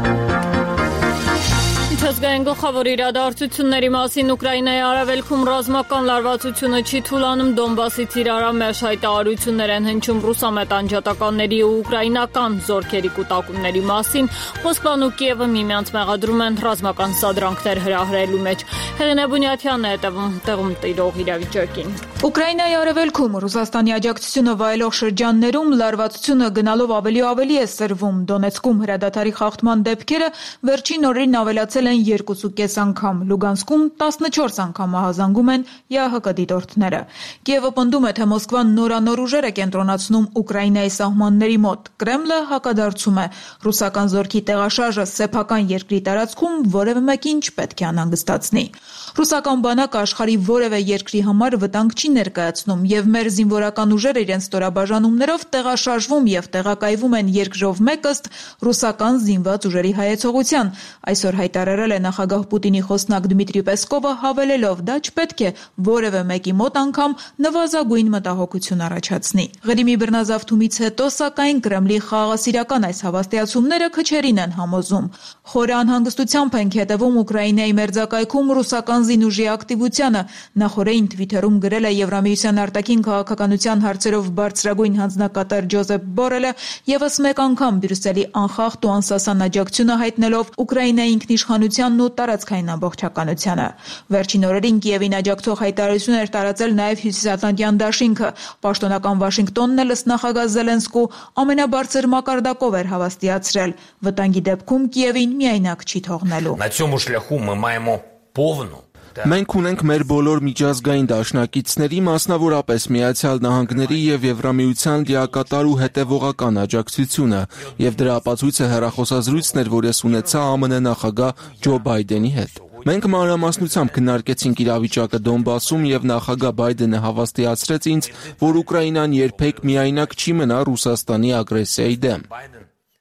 Միջազգային գլխավոր իրադարձությունների մասին Ուկրաինայի արևելքում ռազմական լարվածությունը չի թուլանում, Դոնբասից իրարամերժ հայտարարություններ են հնչում ռուսամետ անջատականների ու ուկրաինական զորքերի կուտակումների մասին, Մոսկվան ու Կիևը միմյանց մեղադրում են ռազմական սադրանքներ հրահրելու մեջ։ Հեղինե Բունյաթյանն է հետևում տեղում տիրող իրավիճակին։ Ուկրաինայի արևելքում Ռուսաստանի աջակցությունը վայելող շրջաններում լարվածությունը գնալով ավելի ու ավելի է սրվում։ Դոնեցկում հրադադարի խախտման դեպքերը վերջին օրերին ավելացել են երկուսուկես անգամ, Լուգանսկում տասնչորս անգամ ահազանգում են ԵԱՀԿ դիտորդները։ Կիևը պնդում է, թե Մոսկվան նորանոր ուժեր է կենտրոնացնում Ուկրաինայի սահմանների մոտ։ Կրեմլը հակադարձում է, ռուսական զորքի տեղաշարժը սեփական երկրի տարածքում որևէ մեկին չպետք է անհանգստացնի։ Ռուսական բանակը աշխարհի որևէ երկրի համար վտանգ չի ներկայացնում, եւ մեր զինվորական ուժերը իրենց ստորաբաժանումներով տեղաշարժվում եւ տեղակայվում են երկրով մեկ ըստ ռուսական զինված ուժերի հայեցողության։ Այսօր հայտարարել է նախագահ Պուտինի խոսնակ Դմիտրի Պեսկովը, հավելելով, դա չպետք է որևէ մեկի մոտ անգամ նվազագույն մտահոգություն առաջացնի։ Ղրիմի բռնազավթումից հետո, սակայն, Կրեմլի խաղաղասիրական այս հավաստիացումները քչերին են համոզում։ Խորը անհանգստությամբ ենք հետևում Ուկրաինայի մերձակայքում ռուսական զինուժի ակտիվությանը, նախորդին Թվիթերում գրել է Եվրամիության արտաքին քաղաքականության հարցերով բարձրագույն հանձնակատար Ջոզեփ Բորելը, եւս մեկ անգամ Բրյուսելի անխախտ ու անսասան աջակցությունը հայտնելով Ուկրաինայի ինքնիշխանությանն ու տարածքային ամբողջականությանը։ Վերջին օրերին Կիևին աջակցող հայտարարություն էր տարածել նաև Հյուսիսատլանտյան դաշինքը։ Պաշտոնական Վաշինգտոնն էլ ըստ նախագահ Զելենսկու ամենաբարձր մակարդակով էր հավաստիացրել, վտանգի դեպքում Կիևին միայնակ չի թողնելու։ На цьому шляху ми маємо повну Մենք ունենք մեր բոլոր միջազգային դաշնակիցների, մասնավորապես Միացյալ Նահանգների եւ Եվրամիության լիակատար ու հետեւողական աջակցությունը, եւ դրա ապացույցը հեռախոսազրույցն էր, որ ես ունեցա ԱՄՆ նախագահ Ջո Բայդենի հետ։ Մենք մանրամասնությամբ քննարկեցինք իրավիճակը Դոնբասում եւ նախագահ Բայդենը հավաստիացրեց ինձ, որ Ուկրաինան երբեք միայնակ չի մնա Ռուսաստանի ագրեսիայի դեմ։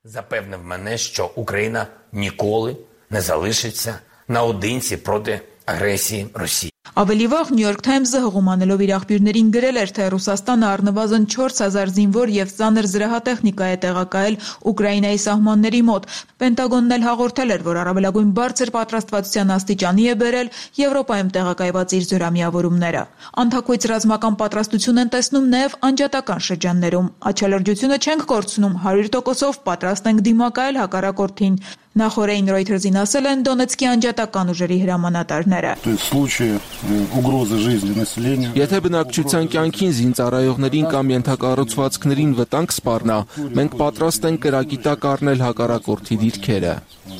Запевнив мене, що Україна ніколи не залишиться наодинці проти агрессии России. Ավելի վաղ New York Times-ը հղումանելով իր աղբյուրներին գրել էր, թե Ռուսաստանը առնվազն չորս հազար զինվոր եւ ծանր զրահատեխնիկա է տեղակայել Ուկրաինայի սահմանների մոտ։ Պենտագոնն էլ հաղորդել էր, որ առավելագույն բարձր պատրաստվածության աստիճանի է բերել Եվրոպայում տեղակայված իր զորամիավորումները։ Անթակույց ռազմական պատրաստություն են տեսնում նաեւ անջատական շրջաններում։ Աչալրջությունը չենք կորցնում, հարյուր տոկոսով պատրաստ ենք դիմակայել հակառակորդին։ Նախորդին Reuters-ին ասել են Դոնեցկի անջատական ուժերի հրամանատարները։ Եթե բնակչության կյանքին, զինծառայողներին կամ ենթակառուցվածքներին վտանգ սպառնա, մենք պատրաստ ենք կրակի տակ առնել հակառակորդի դիրքերը։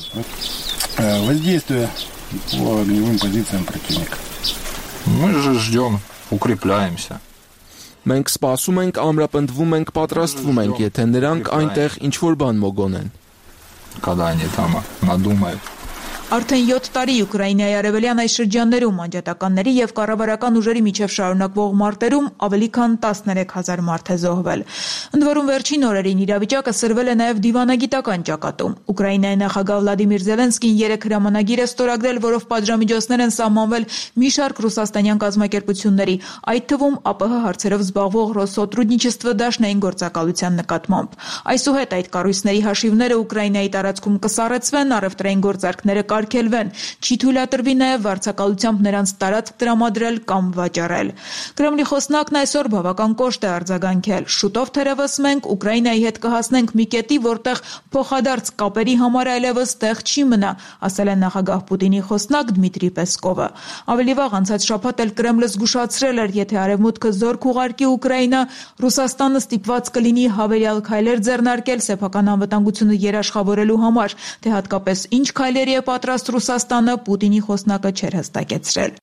Мы же ждем, укрепляемся. Մենք սպասում ենք, ամրապնդվում ենք, պատրաստվում ենք, եթե նրանք այնտեղ ինչ-որ բան մոգոնեն։ Когда они там надумают. Արդեն յոթ տարի Ուկրաինայի արևելյան այս շրջաններում անջատականների եւ կառավարական ուժերի միջև շարունակվող մարտերում ավելի քան տասներեք հազար մարդ է զոհվել։ Ընդ որում վերջին օրերին իրավիճակը սրվել է նաեւ դիվանագիտական ճակատում։ Ուկրաինայի նախագահ Վլադիմիր Զելենսկին երեք հրամանագիր է ստորագրել, որով պատժամիջոցներ են սահմանվել մի շարք ռուսաստանյան կազմակերպությունների, այդ թվում ԱՊՀ հարցերով զբաղվող Ռոսսոտրուդնիչեստվո դաշնային գործակալության նկատմամբ։ Այսուհետ այդ կառույցների հաշիվները Ուկրաինայի տարածքում կսառեցվեն, առևտրային գործարքները արգելվեն, չի թույլատրվի նաև վարձակալությամբ նրանց տարածք տրամադրել կամ վաճառել։ Կրեմլի խոսնակն այսօր բավական կոշտ է արձագանքել։ Շուտով թերևս մենք Ուկրաինայի հետ կհասնենք մի կետի, որտեղ փոխադարձ կապերի համար այլևս տեղ չի մնա, ասել է նախագահ Պուտինի խոսնակ Դմիտրի Պեսկովը։ Ավելի վաղ անցած շաբաթ էլ Կրեմլը զգուշացրել էր, եթե Արևմուտքը զորք ուղարկի Ուկրաինա, Ռուսաստանը ստիպված կլինի հավելյալ քայլեր ձեռնարկել սեփական անվտանգությունը երաշխավորելու համար, թե հատկապես ինչ քայլերի է պատրաստ Ռուսաստանը, Պուտինի խոսնակը չէր հստակեցրել։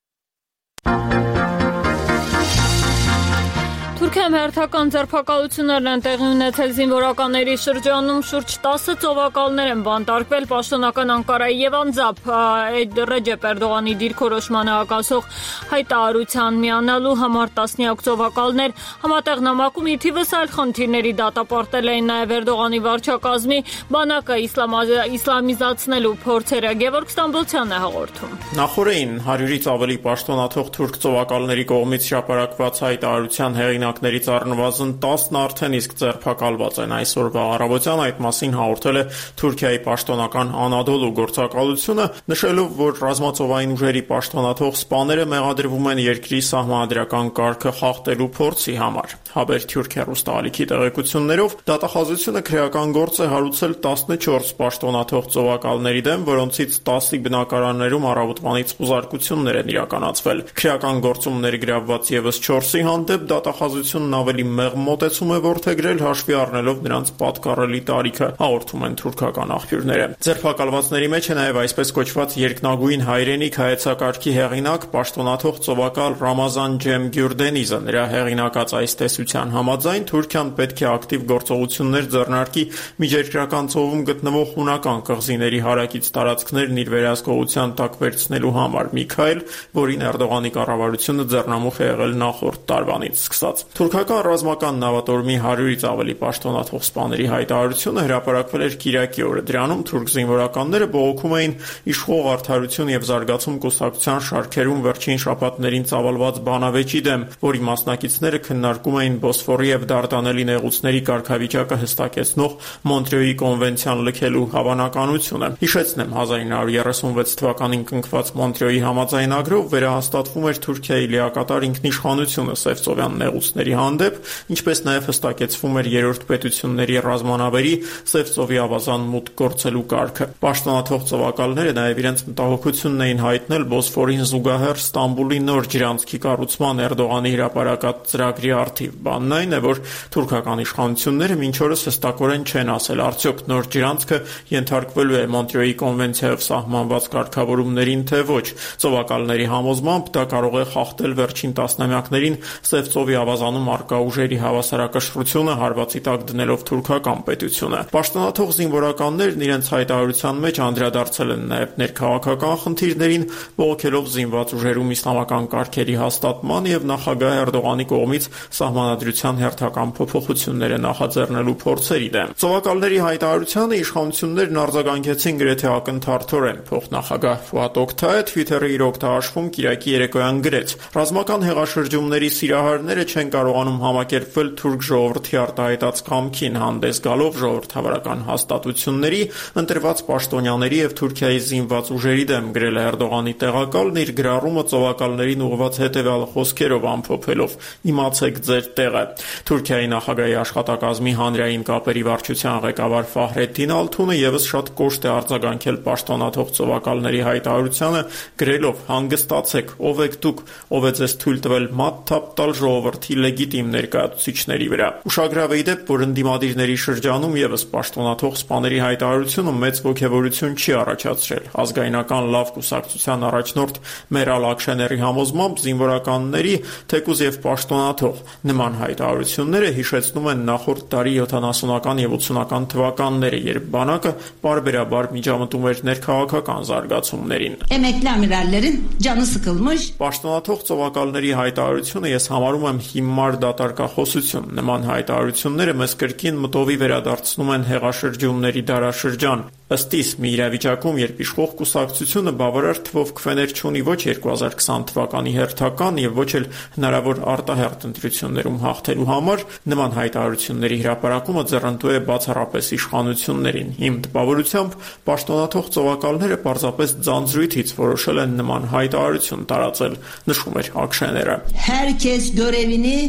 Թուրքիայում հերթական ձերբակալություններն են տեղի ունեցել զինվորականների շրջանում, շուրջ տասը ծովակալներ են բանտարկվել պաշտոնական Անկարայի եւ անձամբ Ռեջեփ Էրդողանի դիրքորոշմանը հակասող հայտարարության միանալու համար տասնյակ ծովակալներ համատեղ նամակում ի թիվս այլ խնդիրների դատապարտել էին նաեւ Էրդողանի վարչակազմի բանակը իսլամիզացնելու փորձերը։ Գևորգ Ստամբոլցյանն է հաղորդում։ Նախորդին հարյուրից ավելի պաշտոնաթող թուրք ծովակալների կողմից հրապարակված հայտարարության հեղինակ ներից առնվազն տասն արդեն իսկ ձերբակալված են։ Այսօրվա առավոտյան այդ մասին հաղորդել է Թուրքիայի պաշտոնական Անադոլու գործակալությունը, նշելով, որ ռազմածովային ուժերի պաշտոնաթող սպաները մեղադրվում են երկրի սահմանադրական կարգը խախտելու փորձի համար։ Հաբեր Թուրք հեռուստաալիքի տեղեկություններով դատախազությունը քրեական գործ է հարուցել տասնչորս պաշտոնաթող ծովակալների դեմ, որոնցից տասի բնակարաններում առավոտվանից խուզարկություններ են իրականացվել։ Քրեական գործում ներգրավված եւս չորսի հանդեպ դատախազությունն ավելի մեղմ մոտեցում է որդեգրել, հաշվի առնելով նրանց պատկառելի տարիքը, հաղորդում են թուրքական աղբյուրները։ Ձերբակալվածների մեջ է նաև այսպես կոչված երկնագույն հայրենիք հայեցակարգի հեղինակ պաշտոնաթող ծովակալ Ռամազան Ջեմ Գյուրդենիզը։ Նրա հեղինակած այս տեսության համաձայն Թուրքիան պետք է ակտիվ գործողություններ ձեռնարկի միջերկրական ծովում գտնվող հունական կղզիների հարակից տարածքներն իր վերահսկողության տակ վերցնելու համար, մի քայլ, որին Էրդողանի կառավարությունը ձեռնամուխ է եղել նախորդ տարվանից սկսած։ Թուրքական ռազմական նավատորմի հարյուրից ավելի պաշտոնաթող սպաների հայտարարությունը հրապարակվել էր Կիրակի օրը։ Դրանում թուրք զինվորականները բողոքում էին իշխող արդարություն եւ զարգացում կուսակցության շարքերում վերջին շաբաթներին ծավալված բանավեճի դեմ, որի մասնակիցները քննարկում էին Բոսֆորի եւ Դարդանելի նեղուցների կարգավիճակը հստակեցնող Մոնտրեոյի կոնվենցիան լքելու հավանականությունը։ Հիշեցնեմ, հազար ինը հարյուր երեսունվեց թվականին կնքված Մոնտրեոյի համաձայնագրով վերահաստատվում էր Թուրքիայի լիակատար ինքնիշխանությունը Սևծովյան նեղուցների հանդեպ, ինչպես նաև հստակեցվում էր երրորդ պետությունների ռազմանավերի Սևծովի ավազան մուտք գործելու կարգը։ Պաշտոնաթող ծովակալները նաև իրենց մտահոգությունն էին հայտնել Բոսֆորին զուգահեռ Ստամբուլի նոր ջրանցքի կառուցման Էրդողանի հրապարակած ծրագրի առթիվ։ Բանն այն է, որ թուրքական իշխանությունները մինչ օրս հստակորեն չեն ասել, արդյոք նոր ջրանցքը ենթարկվելու է Մոնտրեոյի կոնվենցիայով սահմանված կարգավորումներին, թե ոչ։ Ծովակալների համոզմամբ դա կարող է խախտել վերջին տասնամյակներին Սևծովի ավազանում Հայաստանում արկա ուժերի հավասարակշռությունը հարվածի տակ դնելով թուրքական պետությունը։ Պաշտոնաթող զինվորականներն իրենց հայտարարության մեջ անդրադարձել են նաև ներքաղաքական խնդիրներին, բողոքելով զինված ուժերում իսլամական կարգերի հաստատման եւ նախագահ Էրդողանի կողմից սահմանադրության հերթական փոփոխությունները նախաձեռնելու փորձերի դեմ։ Ծովակալների հայտարարությանը իշխանություններն արձագանքեցին գրեթե ակնթարթորեն։ Փոխնախագահ Ֆուադ Օկթայը Twitter-ի իր օգտահաշվում Կիրակի երեկոյան գրեց. «Ռազմական հեղաշրջումների սիրահարները չեն կարողանում համակերպվել թուրք ժողովրդի արտահայտած կամքին, հանդես գալով ժողովրդավարական հաստատությունների, ընտրված պաշտոնյաների եւ Թուրքիայի զինված ուժերի դեմ», գրել է Էրդողանի տեղակալն իր գրառումը ծովակալներին ուղղված հետեւյալ խոսքերով ամփոփելով. «Իմացեք ձեր տեղը»։ Թուրքիայի նախագահի աշխատակազմի հանրային կապերի վարչության ղեկավար Ֆահրեդդին Ալթունը եւս շատ կոշտ է արձագանքել պաշտոնաթող ծովակալների հայտարարությանը, գրելով. «Հանգստացեք, ով եք դուք, ով է ձեզ թույլ տվել մատ թափ տալ ժողովրդի լեգիտիմ ներկայացուցիչների վրա»։ Ուշագրավ է դեպ, որ ընդդիմադիրների շրջանում եւս պաշտոնաթող սպաների հայտարարությունը մեծ ոգևորություն չի առաջացրել։ Ազգայնական լավ կուսակցության առաջնորդ Մերալ Աքշեների համոզմամբ զինվորականների, թեկուզ եւ պաշտոնաթող նման հայտարարությունները հիշեցնում են նախորդ դարի յոթանասունական եւ ութսունական թվականները, երբ բանակը պարբերաբար միջամտում էր ներքաղաքական զարգացումներին։ Emekli amirallerin canı sıkılmış. Պաշտոնաթող ծովակալների հայտարարությունը ես համարում եմ հիմար դատարկախոսություն։ Նման հայտարարությունները մեզ կրկին մտովի վերադարձնում են հեղաշրջումների դարաշրջան։ Ըստ իս, մի իրավիճակում, երբ իշխող կուսակցությունը բավարար թվով քվեներ չունի ոչ երկու հազար քսան թվականի հերթական եւ ոչ էլ հնարավոր արտահերթ ընտրություններում հաղթելու համար, նման հայտարարությունների հրապարակումը ձեռնտու է բացառապես իշխանություններին։ Իմ տպավորությամբ պաշտոնաթող ծովակալները պարզապես ձանձրույթից որոշել են նման հայտարարություն տարածել, նշում էր Աքշեները։ Herkes görevini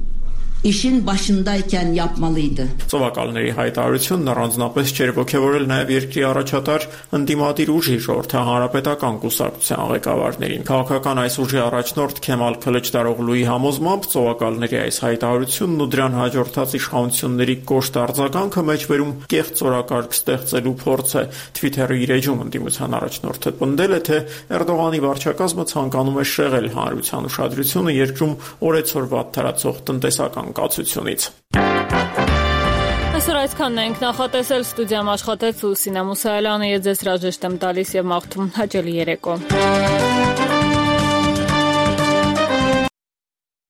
işin başındayken yapmalıydı. Ծովակալների հայտարարությունն առանձնապես չէր ոգևորել նաև երկրի առաջատար ընդդիմադիր ուժի ժողովրդահանրապետական կուսակցության ղեկավարներին։ Քաղաքական այս ուժի առաջնորդ Քեմալ Քլիչդարօղլուի համոզմամբ ծովակալների այս հայտարարությունն ու դրան հաջորդած իշխանությունների կոշտ արձագանքը մեջբերում կեղծ օրակարգ ստեղծելու փորձ է։ Twitter-ի իր էջում ընդդիմության առաջնորդը պնդել է, թե Էրդողանի վարչակազմը ցանկանում է շեղել հանրության ուշադրությունը երկրում օրեցօր վատթարացող տնտեսական կացությունից։ Այսօր այսքանն ենք նախատեսել, ստուդիայում աշխատեց Լուսինե Մուսայելյանը, ես ձեզ հրաժեշտ եմ տալիս եւ մաղթում հաճելի երեկո։